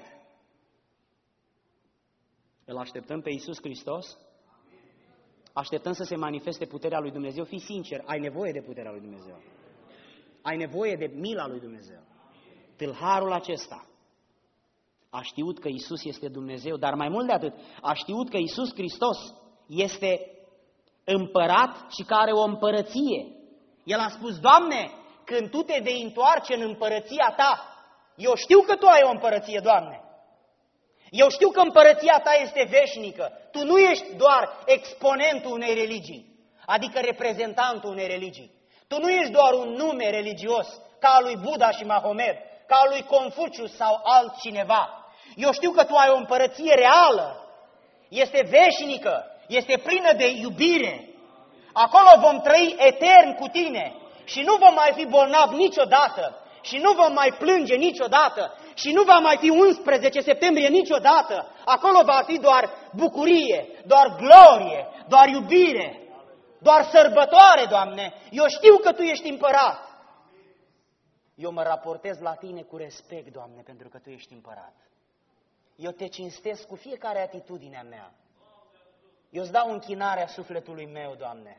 Îl așteptăm pe Iisus Hristos? Așteptăm să se manifeste puterea lui Dumnezeu. Fii sincer, ai nevoie de puterea lui Dumnezeu. Ai nevoie de mila lui Dumnezeu. Tâlharul acesta a știut că Iisus este Dumnezeu, dar mai mult de atât, a știut că Iisus Hristos este împărat și că are o împărăție. El a spus, Doamne, când Tu te vei întoarce în împărăția Ta, eu știu că Tu ai o împărăție, Doamne. Eu știu că împărăția Ta este veșnică. Tu nu ești doar exponentul unei religii, adică reprezentantul unei religii. Tu nu ești doar un nume religios, ca al lui Buddha și Mahomet, ca al lui Confucius sau altcineva. Eu știu că Tu ai o împărăție reală, este veșnică, este plină de iubire. Acolo vom trăi etern cu Tine și nu vom mai fi bolnavi niciodată și nu vom mai plânge niciodată și nu va mai fi 11 septembrie niciodată. Acolo va fi doar bucurie, doar glorie, doar iubire, doar sărbătoare, Doamne. Eu știu că Tu ești împărat. Eu mă raportez la Tine cu respect, Doamne, pentru că Tu ești împărat. Eu Te cinstesc cu fiecare atitudine a mea. Eu îți dau închinarea sufletului meu, Doamne.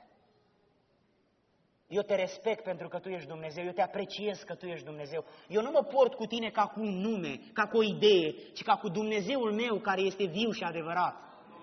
Eu Te respect pentru că Tu ești Dumnezeu, eu Te apreciez că Tu ești Dumnezeu. Eu nu mă port cu Tine ca cu un nume, ca cu o idee, ci ca cu Dumnezeul meu care este viu și adevărat.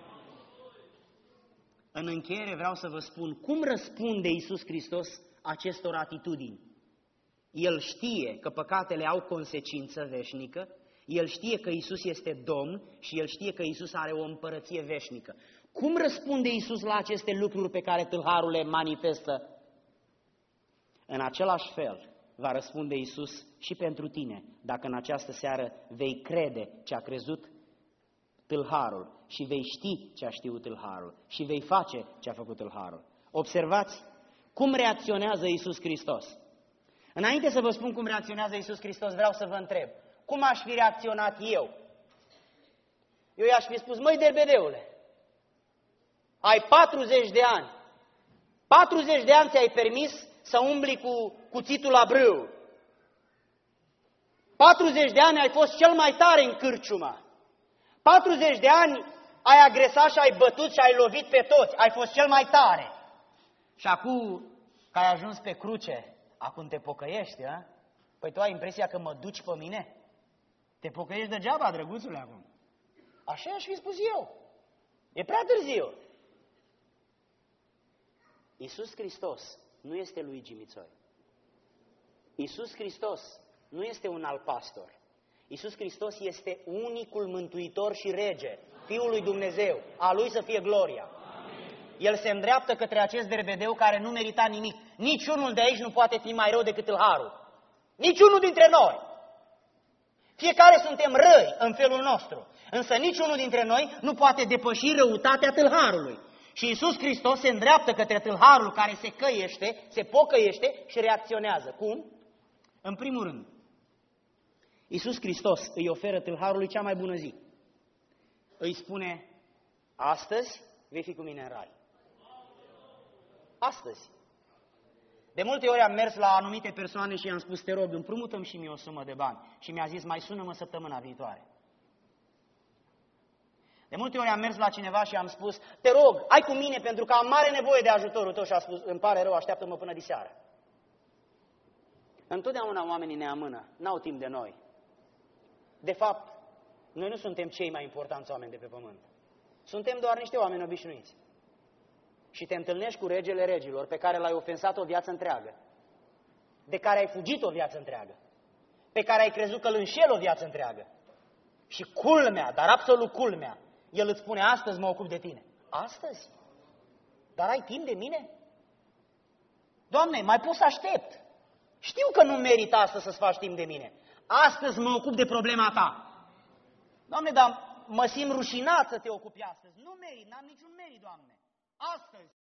În încheiere vreau să vă spun cum răspunde Iisus Hristos acestor atitudini. El știe că păcatele au consecință veșnică, el știe că Iisus este Domn și el știe că Iisus are o împărăție veșnică. Cum răspunde Iisus la aceste lucruri pe care tâlharul le manifestă? În același fel va răspunde Iisus și pentru tine, dacă în această seară vei crede ce a crezut tâlharul și vei ști ce a știut tâlharul și vei face ce a făcut tâlharul. Observați cum reacționează Iisus Hristos. Înainte să vă spun cum reacționează Iisus Hristos, vreau să vă întreb, cum aș fi reacționat eu? Eu i-aș fi spus, măi derbedeule, ai 40 de ani, 40 de ani ți-ai permis să umbli cu cuțitul la brâu. 40 de ani ai fost cel mai tare în cârciumă. 40 de ani ai agresat și ai bătut și ai lovit pe toți, ai fost cel mai tare. Și acum că ai ajuns pe cruce, acum te pocăiești, a? Păi tu ai impresia că mă duci pe mine? Te pocăiești degeaba, drăguțule, acum. Așa aș fi spus eu. E prea târziu. Iisus Hristos nu este Luigi Mițoi. Iisus Hristos nu este un alt pastor. Iisus Hristos este unicul mântuitor și rege, Fiul lui Dumnezeu, a Lui să fie gloria. El se îndreaptă către acest derbedeu care nu merita nimic. Niciunul de aici nu poate fi mai rău decât tâlharul. Niciunul dintre noi. Fiecare suntem răi în felul nostru, însă niciunul dintre noi nu poate depăși răutatea tâlharului. Și Iisus Hristos se îndreaptă către tâlharul care se căiește, se pocăiește și reacționează. Cum? În primul rând, Iisus Hristos îi oferă tâlharului cea mai bună zi. Îi spune, astăzi vei fi cu mine în rai. Astăzi. De multe ori am mers la anumite persoane și i-am spus, te rog, împrumută-mi și mie o sumă de bani. Și mi-a zis, mai sună-mă săptămâna viitoare. De multe ori am mers la cineva și am spus, te rog, ai cu mine pentru că am mare nevoie de ajutorul tău și a spus, îmi pare rău, așteaptă-mă până diseară. Întotdeauna oamenii ne amână, n-au timp de noi. De fapt, noi nu suntem cei mai importanți oameni de pe pământ. Suntem doar niște oameni obișnuiți. Și te întâlnești cu regele regilor pe care l-ai ofensat o viață întreagă, de care ai fugit o viață întreagă, pe care ai crezut că îl înșeli o viață întreagă. Și culmea, dar absolut culmea, el îți spune, astăzi mă ocup de tine. Astăzi? Dar ai timp de mine? Doamne, mai pot să aștept. Știu că nu merită astăzi să-ți faci timp de mine. Astăzi mă ocup de problema ta. Doamne, dar mă simt rușinat să te ocupi astăzi. Nu merit, n-am niciun merit, Doamne. Astăzi.